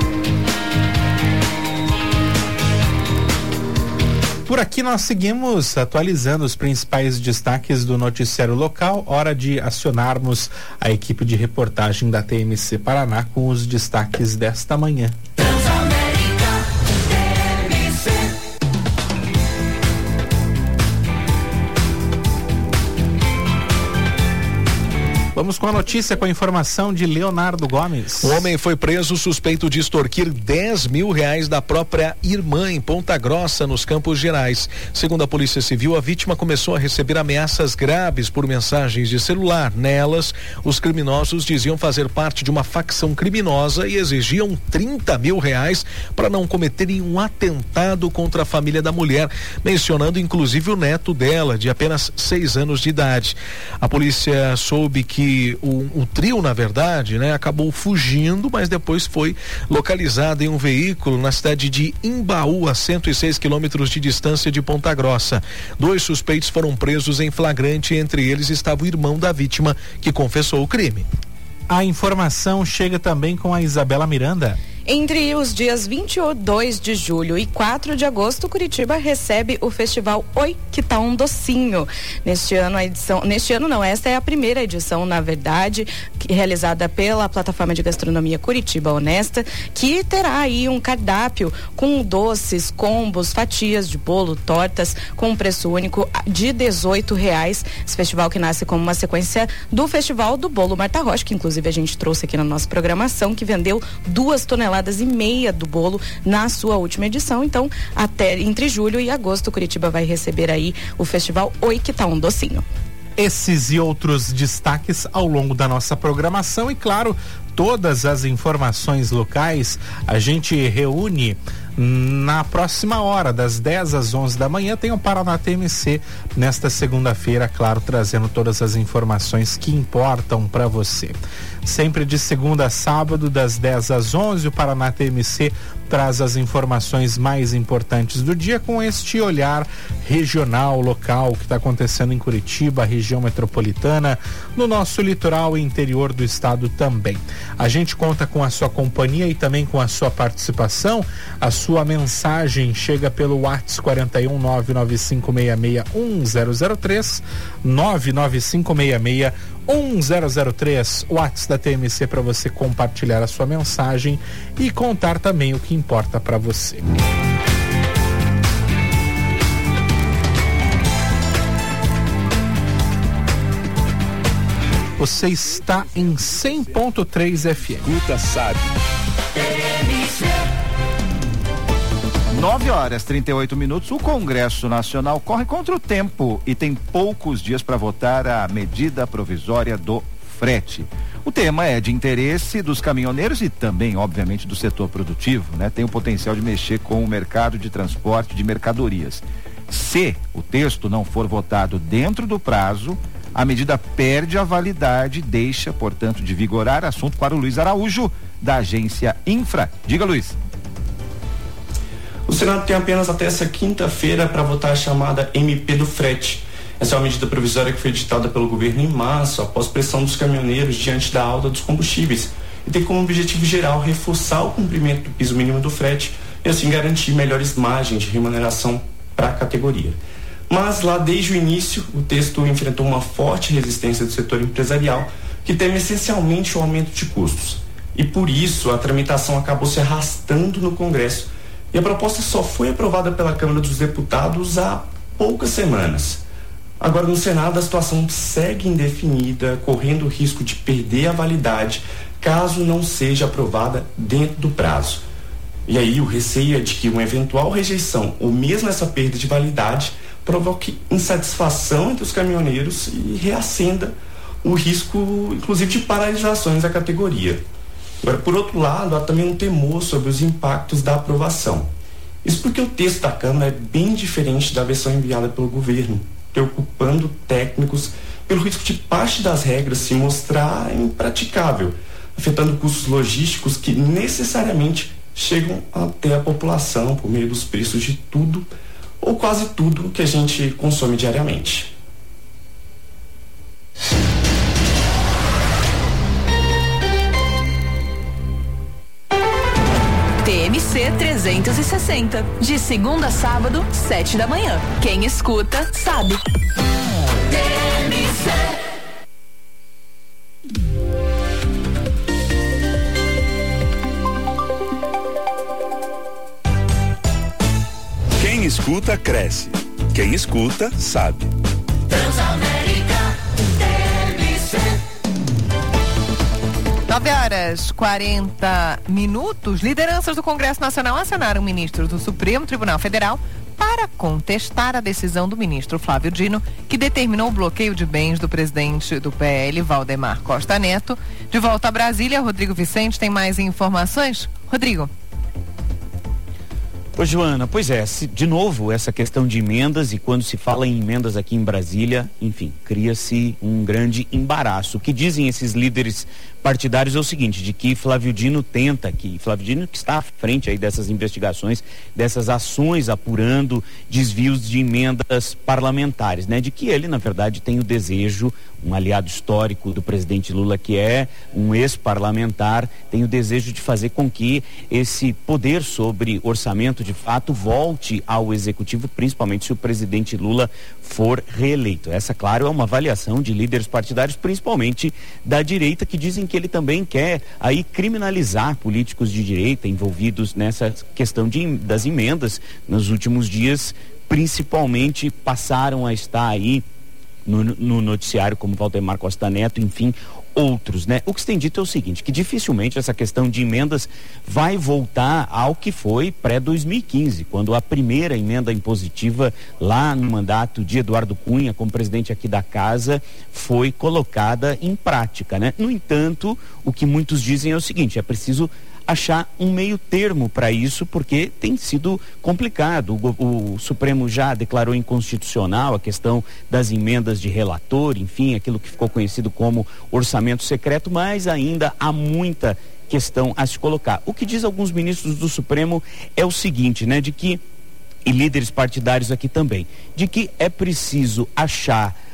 Por aqui nós seguimos atualizando os principais destaques do noticiário local. Hora de acionarmos a equipe de reportagem da TMC Paraná com os destaques desta manhã. Vamos com a notícia, com a informação de Leonardo Gomes. O homem foi preso suspeito de extorquir R$10 mil da própria irmã em Ponta Grossa, nos Campos Gerais. Segundo a Polícia Civil, a vítima começou a receber ameaças graves por mensagens de celular. Nelas, os criminosos diziam fazer parte de uma facção criminosa e exigiam R$30 mil para não cometerem um atentado contra a família da mulher, mencionando inclusive o neto dela, de apenas 6 anos de idade. A polícia soube que o trio, na verdade, acabou fugindo, mas depois foi localizado em um veículo na cidade de Imbaú, a 106 quilômetros de distância de Ponta Grossa. 2 suspeitos foram presos em flagrante, entre eles estava o irmão da vítima, que confessou o crime. A informação chega também com a Isabela Miranda. Entre os dias 22 de julho e 4 de agosto, Curitiba recebe o festival Oi, que tá um docinho. Esta é a primeira edição, na verdade, realizada pela plataforma de gastronomia Curitiba Honesta, que terá aí um cardápio com doces, combos, fatias de bolo, tortas, com um preço único de R$18. Esse festival que nasce como uma sequência do Festival do Bolo Marta Rocha, que inclusive a gente trouxe aqui na nossa programação, que vendeu 2,5 toneladas do bolo na sua última edição. Então, até entre julho e agosto, Curitiba vai receber aí o festival Oi, que tá um docinho. Esses e outros destaques ao longo da nossa programação e, claro, todas as informações locais a gente reúne na próxima hora, das 10 às 11 da manhã. Tem o Paraná TMC nesta segunda-feira, claro, trazendo todas as informações que importam para você. Sempre de segunda a sábado, das 10 às 11, o Paraná TMC traz as informações mais importantes do dia com este olhar regional, local, que está acontecendo em Curitiba, região metropolitana, no nosso litoral e interior do estado também. A gente conta com a sua companhia e também com a sua participação. A sua mensagem chega pelo WhatsApp 41 995661003, 995661003. 1003, o WhatsApp da TMC, para você compartilhar a sua mensagem e contar também o que importa para você. Você está em 100.3 FM. Escuta, sabe. 9h38. O Congresso Nacional corre contra o tempo e tem poucos dias para votar a medida provisória do frete. O tema é de interesse dos caminhoneiros e também, obviamente, do setor produtivo, né? Tem o potencial de mexer com o mercado de transporte de mercadorias. Se o texto não for votado dentro do prazo, a medida perde a validade e deixa, portanto, de vigorar. Assunto para o Luiz Araújo, da agência Infra. Diga, Luiz. O Senado tem apenas até essa quinta-feira para votar a chamada MP do frete. Essa é uma medida provisória que foi editada pelo governo em março, após pressão dos caminhoneiros diante da alta dos combustíveis, e tem como objetivo geral reforçar o cumprimento do piso mínimo do frete e assim garantir melhores margens de remuneração para a categoria. Mas lá desde o início, o texto enfrentou uma forte resistência do setor empresarial, que teme essencialmente o aumento de custos. E por isso a tramitação acabou se arrastando no Congresso, e a proposta só foi aprovada pela Câmara dos Deputados há poucas semanas. Agora no Senado a situação segue indefinida, correndo o risco de perder a validade caso não seja aprovada dentro do prazo. E aí o receio é de que uma eventual rejeição ou mesmo essa perda de validade provoque insatisfação entre os caminhoneiros e reacenda o risco, inclusive, de paralisações da categoria. Agora, por outro lado, há também um temor sobre os impactos da aprovação. Isso porque o texto da Câmara é bem diferente da versão enviada pelo governo, preocupando técnicos pelo risco de parte das regras se mostrar impraticável, afetando custos logísticos que necessariamente chegam até a população por meio dos preços de tudo ou quase tudo que a gente consome diariamente. TMC 360, de segunda a sábado, 7 da manhã. Quem escuta, sabe. TMC. Quem escuta, cresce. Quem escuta, sabe. Transamérica, TMC. 9h40. Lideranças do Congresso Nacional acionaram ministros do Supremo Tribunal Federal para contestar a decisão do ministro Flávio Dino, que determinou o bloqueio de bens do presidente do PL, Valdemar Costa Neto. De volta a Brasília, Rodrigo Vicente tem mais informações. Rodrigo. Ô Joana, pois é, de novo essa questão de emendas, e quando se fala em emendas aqui em Brasília, enfim, cria-se um grande embaraço. O que dizem esses líderes partidários é o seguinte, de que Flávio Dino que está à frente aí dessas investigações, dessas ações apurando desvios de emendas parlamentares, né? De que ele, na verdade, tem o desejo, um aliado histórico do presidente Lula, que é um ex-parlamentar, tem o desejo de fazer com que esse poder sobre orçamento, de fato, volte ao executivo, principalmente se o presidente Lula for reeleito. Essa, claro, é uma avaliação de líderes partidários, principalmente da direita, que dizem que ele também quer aí criminalizar políticos de direita envolvidos nessa questão das emendas. Nos últimos dias, principalmente, passaram a estar aí no noticiário como Valdemar Costa Neto, enfim, outros, né? O que se tem dito é o seguinte, que dificilmente essa questão de emendas vai voltar ao que foi pré-2015, quando a primeira emenda impositiva lá no mandato de Eduardo Cunha, como presidente aqui da casa, foi colocada em prática, né? No entanto, o que muitos dizem é o seguinte, é preciso achar um meio termo para isso, porque tem sido complicado. O Supremo já declarou inconstitucional a questão das emendas de relator, enfim, aquilo que ficou conhecido como orçamento secreto, mas ainda há muita questão a se colocar. O que diz alguns ministros do Supremo é o seguinte, né, de que, e líderes partidários aqui também, de que é preciso achar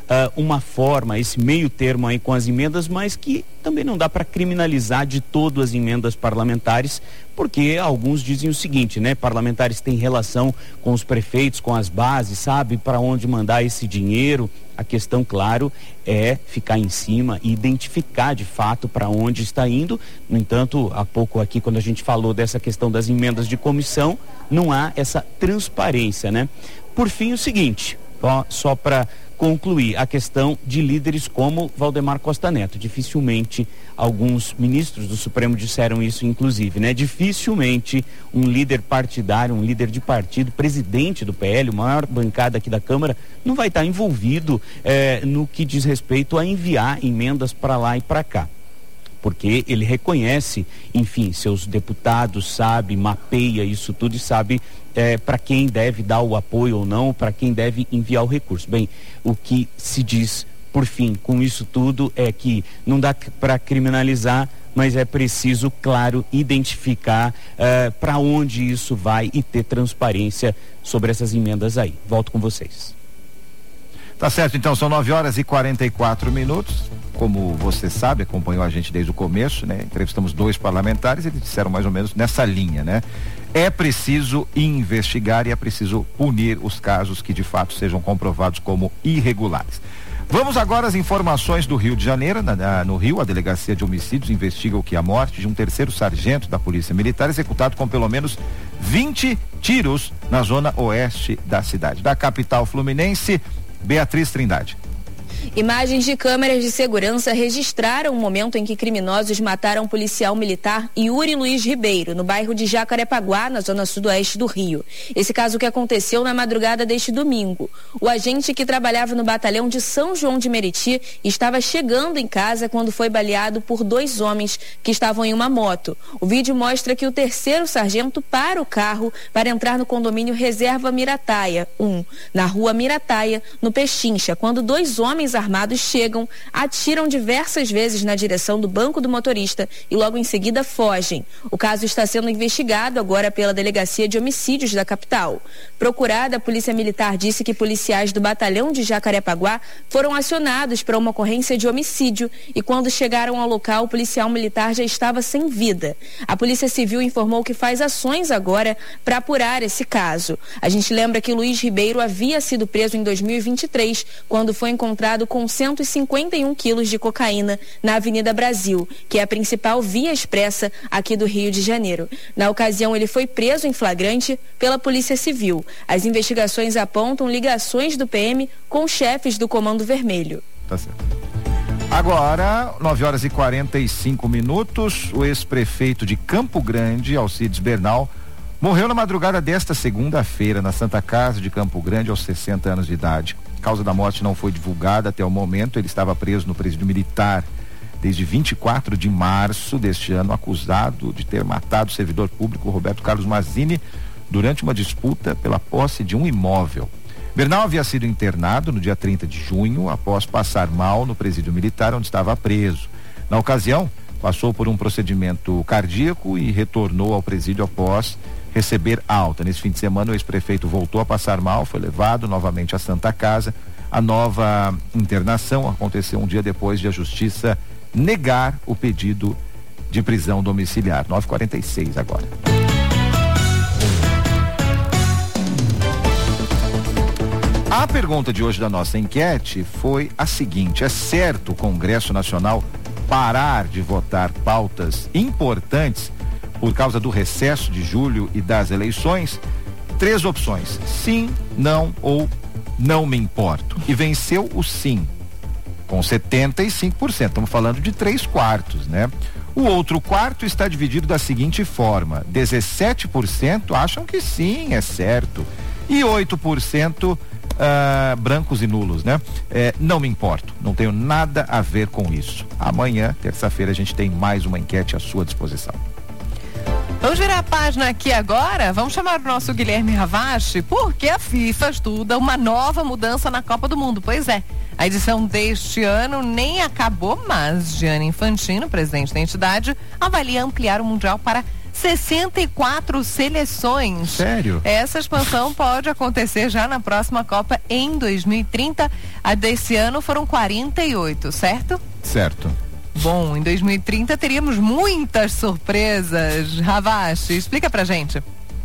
uma forma, esse meio termo aí com as emendas, mas que também não dá para criminalizar de todo as emendas parlamentares, porque alguns dizem o seguinte, né? Parlamentares têm relação com os prefeitos, com as bases, sabe para onde mandar esse dinheiro. A questão, claro, é ficar em cima e identificar de fato para onde está indo. No entanto, há pouco aqui, quando a gente falou dessa questão das emendas de comissão, não há essa transparência, né? Por fim, o seguinte, só para concluir, a questão de líderes como Valdemar Costa Neto. Dificilmente, alguns ministros do Supremo disseram isso, inclusive, né? Dificilmente um líder partidário, um líder de partido, presidente do PL, maior bancada aqui da Câmara, não vai estar envolvido no que diz respeito a enviar emendas para lá e para cá. Porque ele reconhece, enfim, seus deputados, sabe, mapeia isso tudo e sabe para quem deve dar o apoio ou não, para quem deve enviar o recurso. Bem, o que se diz, por fim, com isso tudo é que não dá para criminalizar, mas é preciso, claro, identificar para onde isso vai e ter transparência sobre essas emendas aí. Volto com vocês. Tá certo, então são 9h44. Como você sabe, acompanhou a gente desde o começo, né? Entrevistamos 2 parlamentares, eles disseram mais ou menos nessa linha, né? É preciso investigar e é preciso punir os casos que de fato sejam comprovados como irregulares. Vamos agora às informações do Rio de Janeiro. No Rio, a Delegacia de Homicídios investiga a morte de um 3º sargento da Polícia Militar executado com pelo menos 20 tiros na zona oeste da cidade. Da capital fluminense, Beatriz Trindade. Imagens de câmeras de segurança registraram o momento em que criminosos mataram o policial militar Yuri Luiz Ribeiro, no bairro de Jacarepaguá, na zona sudoeste do Rio. Esse caso que aconteceu na madrugada deste domingo. O agente que trabalhava no batalhão de São João de Meriti estava chegando em casa quando foi baleado por 2 homens que estavam em uma moto. O vídeo mostra que o 3º sargento para o carro para entrar no condomínio Reserva Mirataia 1, na rua Mirataia, no Pechincha, quando 2 homens armados chegam, atiram diversas vezes na direção do banco do motorista e logo em seguida fogem. O caso está sendo investigado agora pela Delegacia de Homicídios da capital. Procurada, a Polícia Militar disse que policiais do batalhão de Jacarepaguá foram acionados para uma ocorrência de homicídio e quando chegaram ao local, o policial militar já estava sem vida. A Polícia Civil informou que faz ações agora para apurar esse caso. A gente lembra que Luiz Ribeiro havia sido preso em 2023, quando foi encontrado com 151 quilos de cocaína na Avenida Brasil, que é a principal via expressa aqui do Rio de Janeiro. Na ocasião, ele foi preso em flagrante pela Polícia Civil. As investigações apontam ligações do PM com chefes do Comando Vermelho. Tá certo. Agora, 9h45, o ex-prefeito de Campo Grande, Alcides Bernal, morreu na madrugada desta segunda-feira na Santa Casa de Campo Grande aos 60 anos de idade. A causa da morte não foi divulgada até o momento. Ele estava preso no presídio militar desde 24 de março deste ano, acusado de ter matado o servidor público Roberto Carlos Mazzini durante uma disputa pela posse de um imóvel. Bernal havia sido internado no dia 30 de junho após passar mal no presídio militar onde estava preso. Na ocasião, passou por um procedimento cardíaco e retornou ao presídio após receber alta. Nesse fim de semana, o ex-prefeito voltou a passar mal, foi levado novamente à Santa Casa. A nova internação aconteceu um dia depois de a Justiça negar o pedido de prisão domiciliar. 9h46 agora. A pergunta de hoje da nossa enquete foi a seguinte: é certo o Congresso Nacional parar de votar pautas importantes por causa do recesso de julho e das eleições? 3 opções: sim, não ou não me importo. E venceu o sim, com 75%. Estamos falando de 3/4, né? O outro quarto está dividido da seguinte forma: 17% acham que sim, é certo, e 8% brancos e nulos, né? Não me importo, não tenho nada a ver com isso. Amanhã, terça-feira, a gente tem mais uma enquete à sua disposição. Vamos virar a página aqui agora? Vamos chamar o nosso Guilherme Ravache, porque a FIFA estuda uma nova mudança na Copa do Mundo. Pois é, a edição deste ano nem acabou, mas Gianni Infantino, presidente da entidade, avalia ampliar o Mundial para 64 seleções. Sério? Essa expansão pode acontecer já na próxima Copa em 2030. A desse ano foram 48, certo? Certo. Bom, em 2030 teríamos muitas surpresas. Ravache, explica pra gente.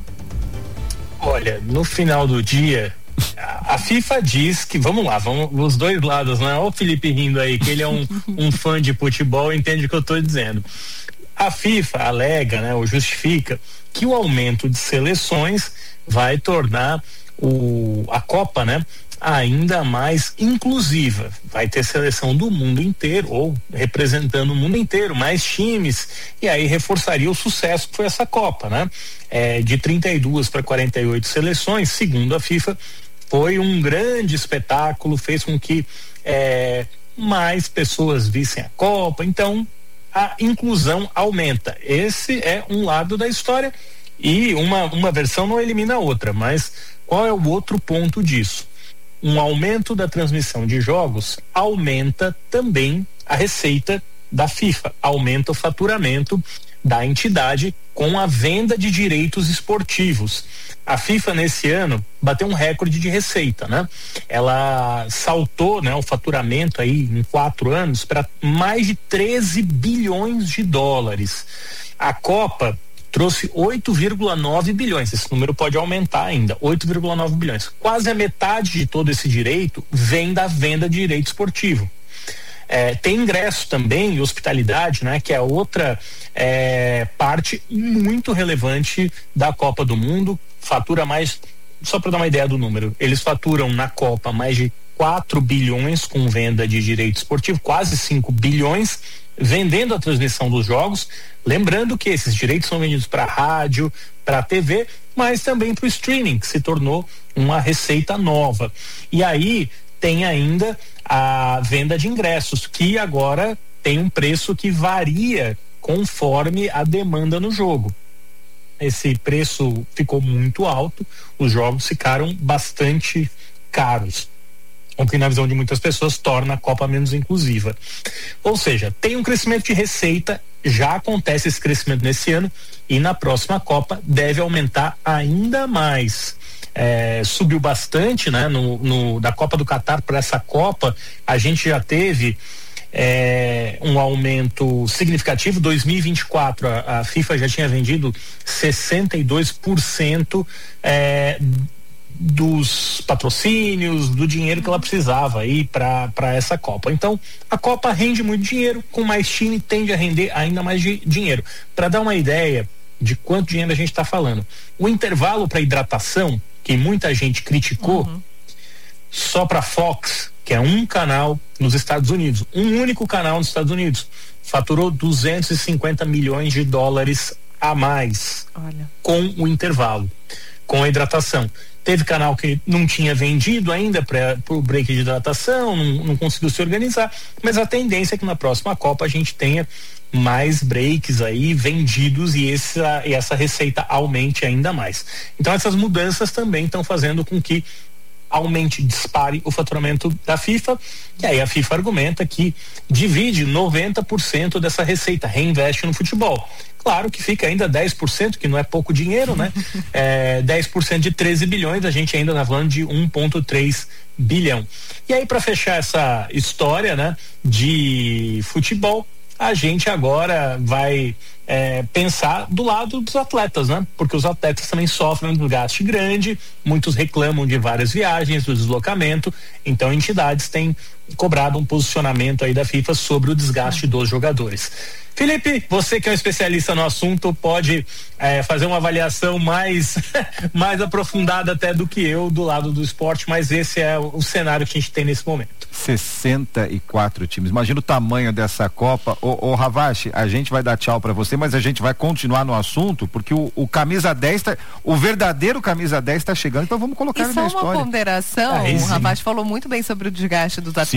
Olha, no final do dia, a FIFA diz que, vamos os dois lados, né? Olha o Felipe rindo aí, que ele é um fã de futebol e entende o que eu estou dizendo. A FIFA alega, né, ou justifica, que o aumento de seleções vai tornar a Copa, né, ainda mais inclusiva. Vai ter seleção do mundo inteiro, ou representando o mundo inteiro, mais times, e aí reforçaria o sucesso que foi essa Copa, né? De 32 para 48 seleções, segundo a FIFA, foi um grande espetáculo, fez com que mais pessoas vissem a Copa, então a inclusão aumenta. Esse é um lado da história e uma versão não elimina a outra, mas qual é o outro ponto disso? Um aumento da transmissão de jogos aumenta também a receita da FIFA, aumenta o faturamento da entidade com a venda de direitos esportivos. A FIFA nesse ano bateu um recorde de receita, né? Ela saltou, né, o faturamento aí em 4 anos para mais de 13 bilhões de dólares. A Copa trouxe 8,9 bilhões, esse número pode aumentar ainda, 8,9 bilhões. Quase a metade de todo esse direito vem da venda de direito esportivo. Tem ingresso também e hospitalidade, né, que é outra parte muito relevante da Copa do Mundo, fatura mais, só para dar uma ideia do número, eles faturam na Copa mais de 4 bilhões com venda de direito esportivo, quase 5 bilhões vendendo a transmissão dos jogos, lembrando que esses direitos são vendidos para rádio, para TV, mas também para o streaming, que se tornou uma receita nova. E aí tem ainda a venda de ingressos, que agora tem um preço que varia conforme a demanda no jogo. Esse preço ficou muito alto, os jogos ficaram bastante caros, o que na visão de muitas pessoas torna a Copa menos inclusiva. Ou seja, tem um crescimento de receita, já acontece esse crescimento nesse ano e na próxima Copa deve aumentar ainda mais. Subiu bastante, né? Da Copa do Catar para essa Copa, a gente já teve um aumento significativo. 2024 a FIFA já tinha vendido 62% dos patrocínios, do dinheiro que ela precisava aí para essa Copa. Então a Copa rende muito dinheiro, com mais time tende a render ainda mais dinheiro. Para dar uma ideia de quanto dinheiro a gente está falando, o intervalo para hidratação, que muita gente criticou, só para Fox, que é um canal nos Estados Unidos, um único canal nos Estados Unidos, faturou 250 milhões de dólares a mais. Olha. Com o intervalo, com a hidratação. Teve canal que não tinha vendido ainda para o break de hidratação, não conseguiu se organizar, mas a tendência é que na próxima Copa a gente tenha mais breaks aí vendidos e essa receita aumente ainda mais. Então essas mudanças também estão fazendo com que aumente, dispare o faturamento da FIFA, e aí a FIFA argumenta que divide 90% dessa receita, reinveste no futebol. Claro que fica ainda 10%, que não é pouco dinheiro, né? 10% de 13 bilhões, a gente ainda está falando de 1,3 bilhão. E aí, para fechar essa história, né, de futebol, a gente agora vai pensar do lado dos atletas, né? Porque os atletas também sofrem um desgaste grande, muitos reclamam de várias viagens, do deslocamento, então entidades têm cobrado um posicionamento aí da FIFA sobre o desgaste dos jogadores. Felipe, você que é um especialista no assunto, pode fazer uma avaliação mais aprofundada até do que eu do lado do esporte, mas esse é o cenário que a gente tem nesse momento. 64 times. Imagina o tamanho dessa Copa. Ô Ravache, a gente vai dar tchau pra você, mas a gente vai continuar no assunto, porque o camisa 10 o verdadeiro camisa 10 tá chegando, então vamos colocar ele na história. E só uma ponderação, o Ravache falou muito bem sobre o desgaste dos atletas.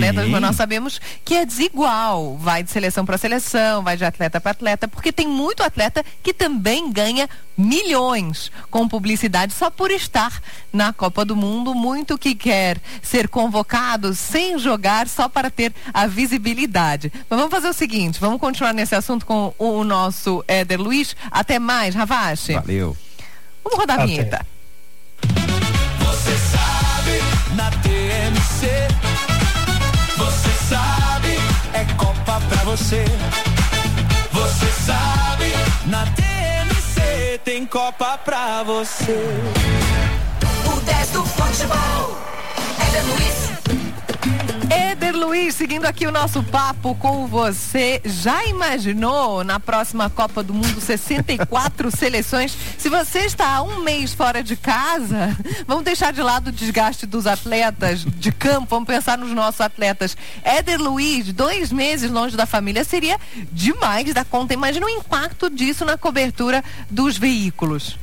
atletas, Sim. mas nós sabemos que é desigual. Vai de seleção para seleção, vai de atleta para atleta, porque tem muito atleta que também ganha milhões com publicidade só por estar na Copa do Mundo, muito que quer ser convocado sem jogar só para ter a visibilidade. Mas vamos fazer o seguinte, vamos continuar nesse assunto com o nosso Éder Luiz. Até mais, Ravache. Valeu. Vamos rodar a vinheta. Você sabe, na TMC, você sabe, é Copa pra você. Você sabe, na TMC tem Copa pra você. O 10 do futebol, Éder Luiz. Éder Luiz, seguindo aqui o nosso papo com você, já imaginou na próxima Copa do Mundo 64 seleções? Se você está há um mês fora de casa, vamos deixar de lado o desgaste dos atletas de campo, vamos pensar nos nossos atletas. Éder Luiz, 2 meses longe da família, seria demais da conta. Imagina o impacto disso na cobertura dos veículos.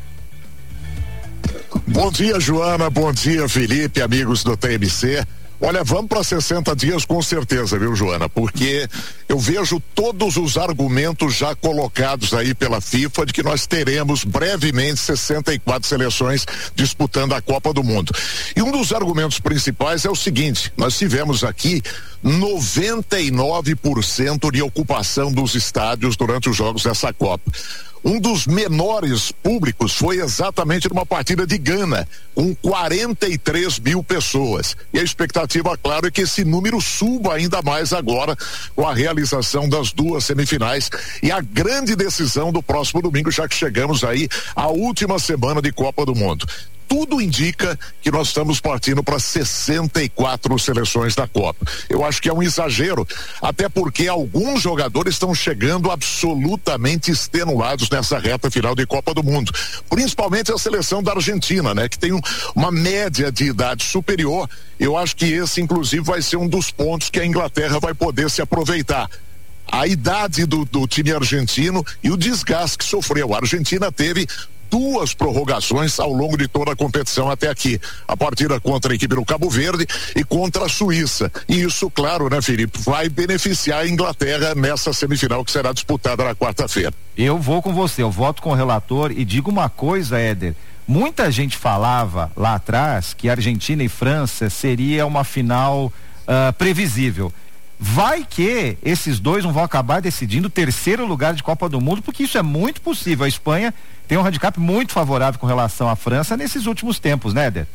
Bom dia, Joana, bom dia, Felipe, amigos do TMC. Olha, vamos para 60 dias com certeza, viu, Joana? Porque eu vejo todos os argumentos já colocados aí pela FIFA de que nós teremos brevemente 64 seleções disputando a Copa do Mundo. E um dos argumentos principais é o seguinte: nós tivemos aqui 99% de ocupação dos estádios durante os jogos dessa Copa. Um dos menores públicos foi exatamente numa partida de Gana, com 43 mil pessoas. E a expectativa, claro, é que esse número suba ainda mais agora com a realização das 2 semifinais e a grande decisão do próximo domingo, já que chegamos aí à última semana de Copa do Mundo. Tudo indica que nós estamos partindo para 64 seleções da Copa. Eu acho que é um exagero, até porque alguns jogadores estão chegando absolutamente extenuados nessa reta final de Copa do Mundo. Principalmente a seleção da Argentina, né? Que tem uma média de idade superior. Eu acho que esse, inclusive, vai ser um dos pontos que a Inglaterra vai poder se aproveitar. A idade do time argentino e o desgaste que sofreu. A Argentina teve 2 prorrogações ao longo de toda a competição até aqui. A partida contra a equipe do Cabo Verde e contra a Suíça. E isso, claro, né, Felipe, vai beneficiar a Inglaterra nessa semifinal que será disputada na quarta-feira. Eu vou com você, eu voto com o relator e digo uma coisa, Éder. Muita gente falava lá atrás que Argentina e França seria uma final previsível. Vai que esses dois não vão acabar decidindo o 3º lugar de Copa do Mundo, porque isso é muito possível. A Espanha tem um handicap muito favorável com relação à França nesses últimos tempos, né, Éder?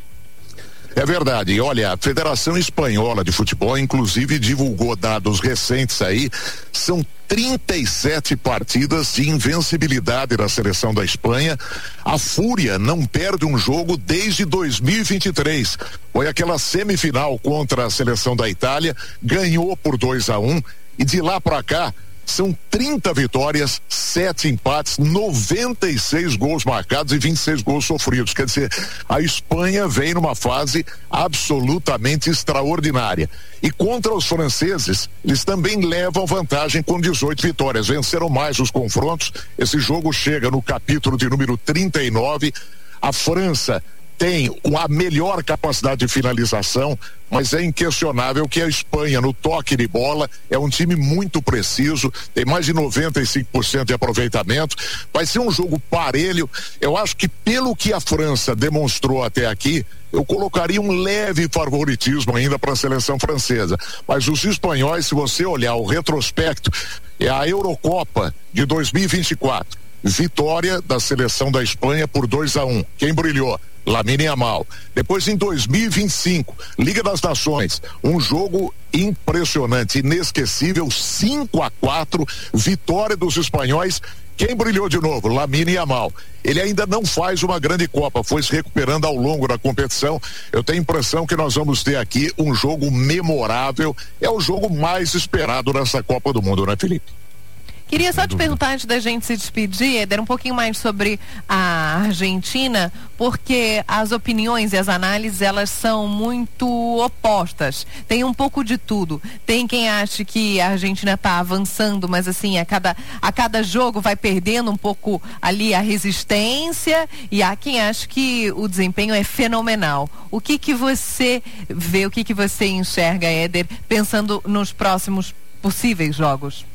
É verdade. Olha, a Federação Espanhola de Futebol, inclusive, divulgou dados recentes aí. São 37 partidas de invencibilidade da seleção da Espanha. A Fúria não perde um jogo desde 2023. Foi aquela semifinal contra a seleção da Itália, ganhou por 2-1 e de lá para cá são 30 vitórias, 7 empates, 96 gols marcados e 26 gols sofridos. Quer dizer, a Espanha vem numa fase absolutamente extraordinária. E contra os franceses, eles também levam vantagem com 18 vitórias. Venceram mais os confrontos. Esse jogo chega no capítulo de número 39. A França tem a melhor capacidade de finalização, mas é inquestionável que a Espanha, no toque de bola, é um time muito preciso, tem mais de 95% de aproveitamento. Vai ser um jogo parelho. Eu acho que, pelo que a França demonstrou até aqui, eu colocaria um leve favoritismo ainda para a seleção francesa. Mas os espanhóis, se você olhar o retrospecto, é a Eurocopa de 2024. Vitória da seleção da Espanha por 2-1. Quem brilhou? Lamine Yamal. Depois, em 2025, Liga das Nações, um jogo impressionante, inesquecível, 5-4, vitória dos espanhóis. Quem brilhou de novo? Lamine Yamal. Ele ainda não faz uma grande Copa, foi se recuperando ao longo da competição. Eu tenho a impressão que nós vamos ter aqui um jogo memorável. É o jogo mais esperado nessa Copa do Mundo, né, Felipe? Queria só te perguntar, antes da gente se despedir, Éder, um pouquinho mais sobre a Argentina, porque as opiniões e as análises, elas são muito opostas. Tem um pouco de tudo. Tem quem acha que a Argentina está avançando, mas assim, a cada jogo vai perdendo um pouco ali a resistência, e há quem acha que o desempenho é fenomenal. O que você vê, o que você enxerga, Éder, pensando nos próximos possíveis jogos?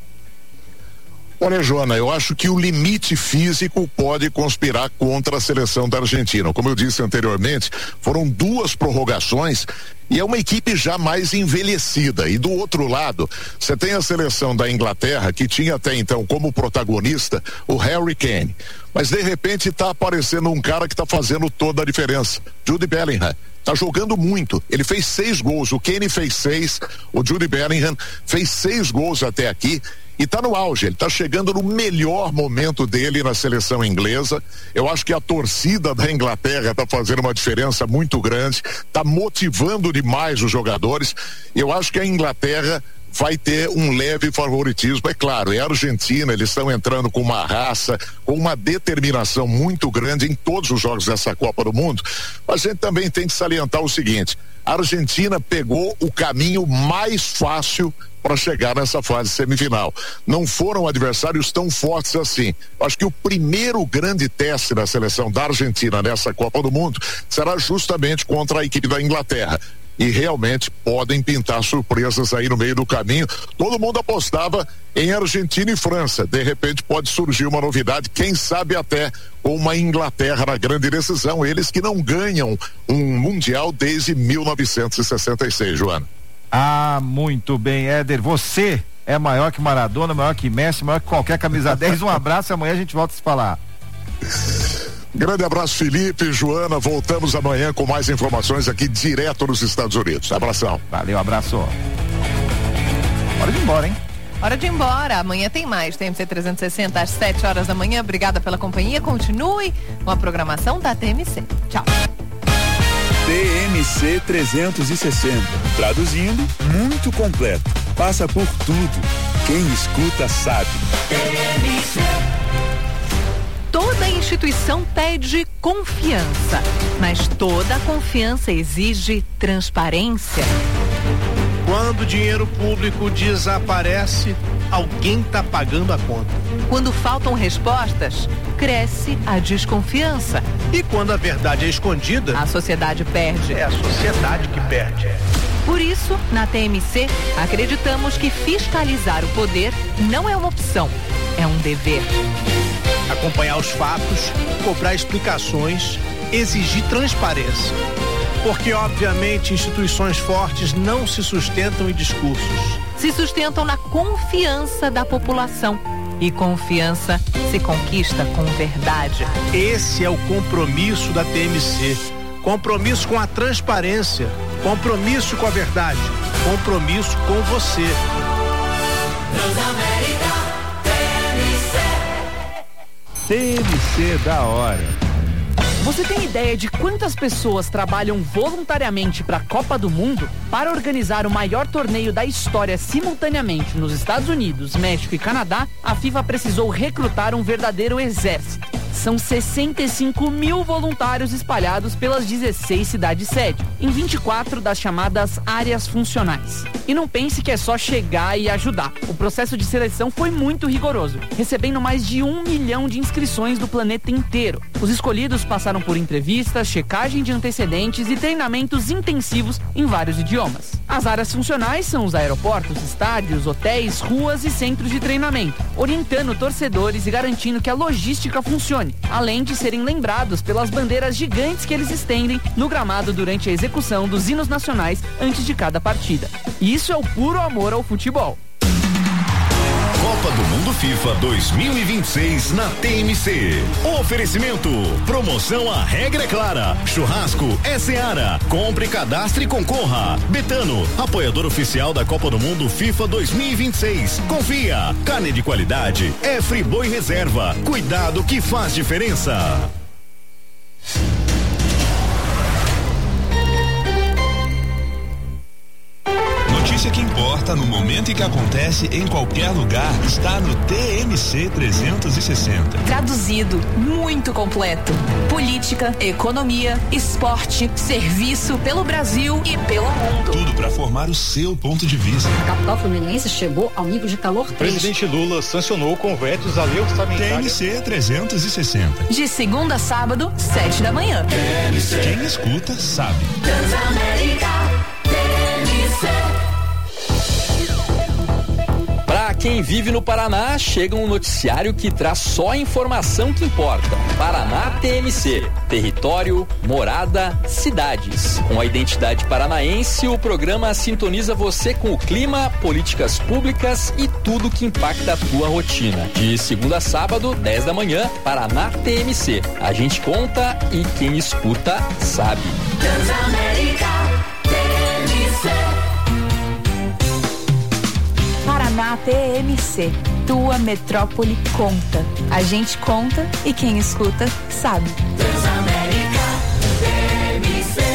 Olha, Joana, eu acho que o limite físico pode conspirar contra a seleção da Argentina. Como eu disse anteriormente, foram 2 prorrogações e é uma equipe já mais envelhecida. E do outro lado, você tem a seleção da Inglaterra, que tinha até então como protagonista o Harry Kane. Mas de repente está aparecendo um cara que está fazendo toda a diferença, Jude Bellingham. Tá jogando muito. Ele fez 6 gols, o Kane fez 6, o Jude Bellingham fez 6 gols até aqui e tá no auge. Ele tá chegando no melhor momento dele na seleção inglesa. Eu acho que a torcida da Inglaterra tá fazendo uma diferença muito grande, tá motivando demais os jogadores. Eu acho que a Inglaterra vai ter um leve favoritismo, é claro, é a Argentina, eles estão entrando com uma raça, com uma determinação muito grande em todos os jogos dessa Copa do Mundo, mas a gente também tem que salientar o seguinte: a Argentina pegou o caminho mais fácil para chegar nessa fase semifinal. Não foram adversários tão fortes assim. Acho que o primeiro grande teste da seleção da Argentina nessa Copa do Mundo será justamente contra a equipe da Inglaterra. E realmente podem pintar surpresas aí no meio do caminho. Todo mundo apostava em Argentina e França. De repente pode surgir uma novidade, quem sabe até com uma Inglaterra na grande decisão. Eles que não ganham um Mundial desde 1966, Joana. Ah, muito bem, Éder. Você é maior que Maradona, maior que Messi, maior que qualquer camisa 10. Um abraço e amanhã a gente volta a se falar. Grande abraço, Felipe, Joana. Voltamos amanhã com mais informações aqui direto dos Estados Unidos. Abração. Valeu, abraço. Hora de ir embora, hein? Hora de ir embora. Amanhã tem mais. TMC 360 às 7 horas da manhã. Obrigada pela companhia. Continue com a programação da TMC. Tchau. TMC 360. Traduzindo, muito completo. Passa por tudo. Quem escuta sabe. TMC. Toda instituição pede confiança, mas toda confiança exige transparência. Quando o dinheiro público desaparece, alguém está pagando a conta. Quando faltam respostas, cresce a desconfiança. E quando a verdade é escondida, a sociedade perde. É a sociedade que perde. Por isso, na TMC, acreditamos que fiscalizar o poder não é uma opção, é um dever. Acompanhar os fatos, cobrar explicações, exigir transparência. Porque, obviamente, instituições fortes não se sustentam em discursos. Se sustentam na confiança da população. E confiança se conquista com verdade. Esse é o compromisso da TMC. Compromisso com a transparência. Compromisso com a verdade. Compromisso com você. TMC da hora. Você tem ideia de quantas pessoas trabalham voluntariamente para a Copa do Mundo? Para organizar o maior torneio da história simultaneamente nos Estados Unidos, México e Canadá, a FIFA precisou recrutar um verdadeiro exército. São 65 mil voluntários espalhados pelas 16 cidades-sede, em 24 das chamadas áreas funcionais. E não pense que é só chegar e ajudar. O processo de seleção foi muito rigoroso, recebendo mais de 1 milhão de inscrições do planeta inteiro. Os escolhidos passaram por entrevistas, checagem de antecedentes e treinamentos intensivos em vários idiomas. As áreas funcionais são os aeroportos, estádios, hotéis, ruas e centros de treinamento, orientando torcedores e garantindo que a logística funcione, além de serem lembrados pelas bandeiras gigantes que eles estendem no gramado durante a execução dos hinos nacionais antes de cada partida. Isso é o puro amor ao futebol. Copa do Mundo FIFA 2026 na TMC. Oferecimento. Promoção A Regra é Clara. Churrasco é Seara. Compre, cadastre e concorra. Betano, apoiador oficial da Copa do Mundo FIFA 2026. Confia. Carne de qualidade é Friboi Reserva. Cuidado que faz diferença. notícia que importa no momento em que acontece em qualquer lugar está no TMC 360. Traduzido, muito completo. Política, economia, esporte, serviço pelo Brasil e pelo mundo. Tudo para formar o seu ponto de vista. A capital fluminense chegou ao nível de calor 3. O presidente Lula sancionou convetes à lei orçamentária. TMC 360. De segunda a sábado, 7 da manhã. TMC. Quem escuta, sabe. Transamérica, Para quem vive no Paraná, chega um noticiário que traz só a informação que importa. Paraná TMC, território, morada, cidades. Com a identidade paranaense, o programa sintoniza você com o clima, políticas públicas e tudo que impacta a tua rotina. De segunda a sábado, 10 da manhã, Paraná TMC. A gente conta e quem escuta sabe. Transamérica, Paraná TMC, tua metrópole conta. A gente conta e quem escuta sabe. Transamérica, TMC.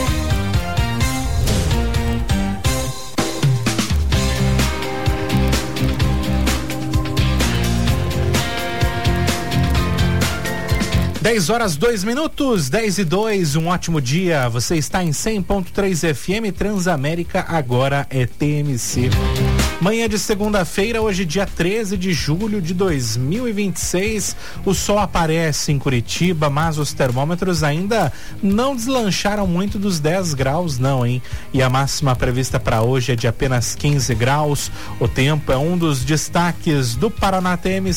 Dez horas 2 minutos, 10:02, um ótimo dia. Você está em 100.3 FM, Transamérica, agora é TMC. Manhã de segunda-feira, hoje dia 13 de julho de 2026. O sol aparece em Curitiba, mas os termômetros ainda não deslancharam muito dos 10 graus, não, hein? E a máxima prevista para hoje é de apenas 15 graus. O tempo é um dos destaques do Paraná TMC.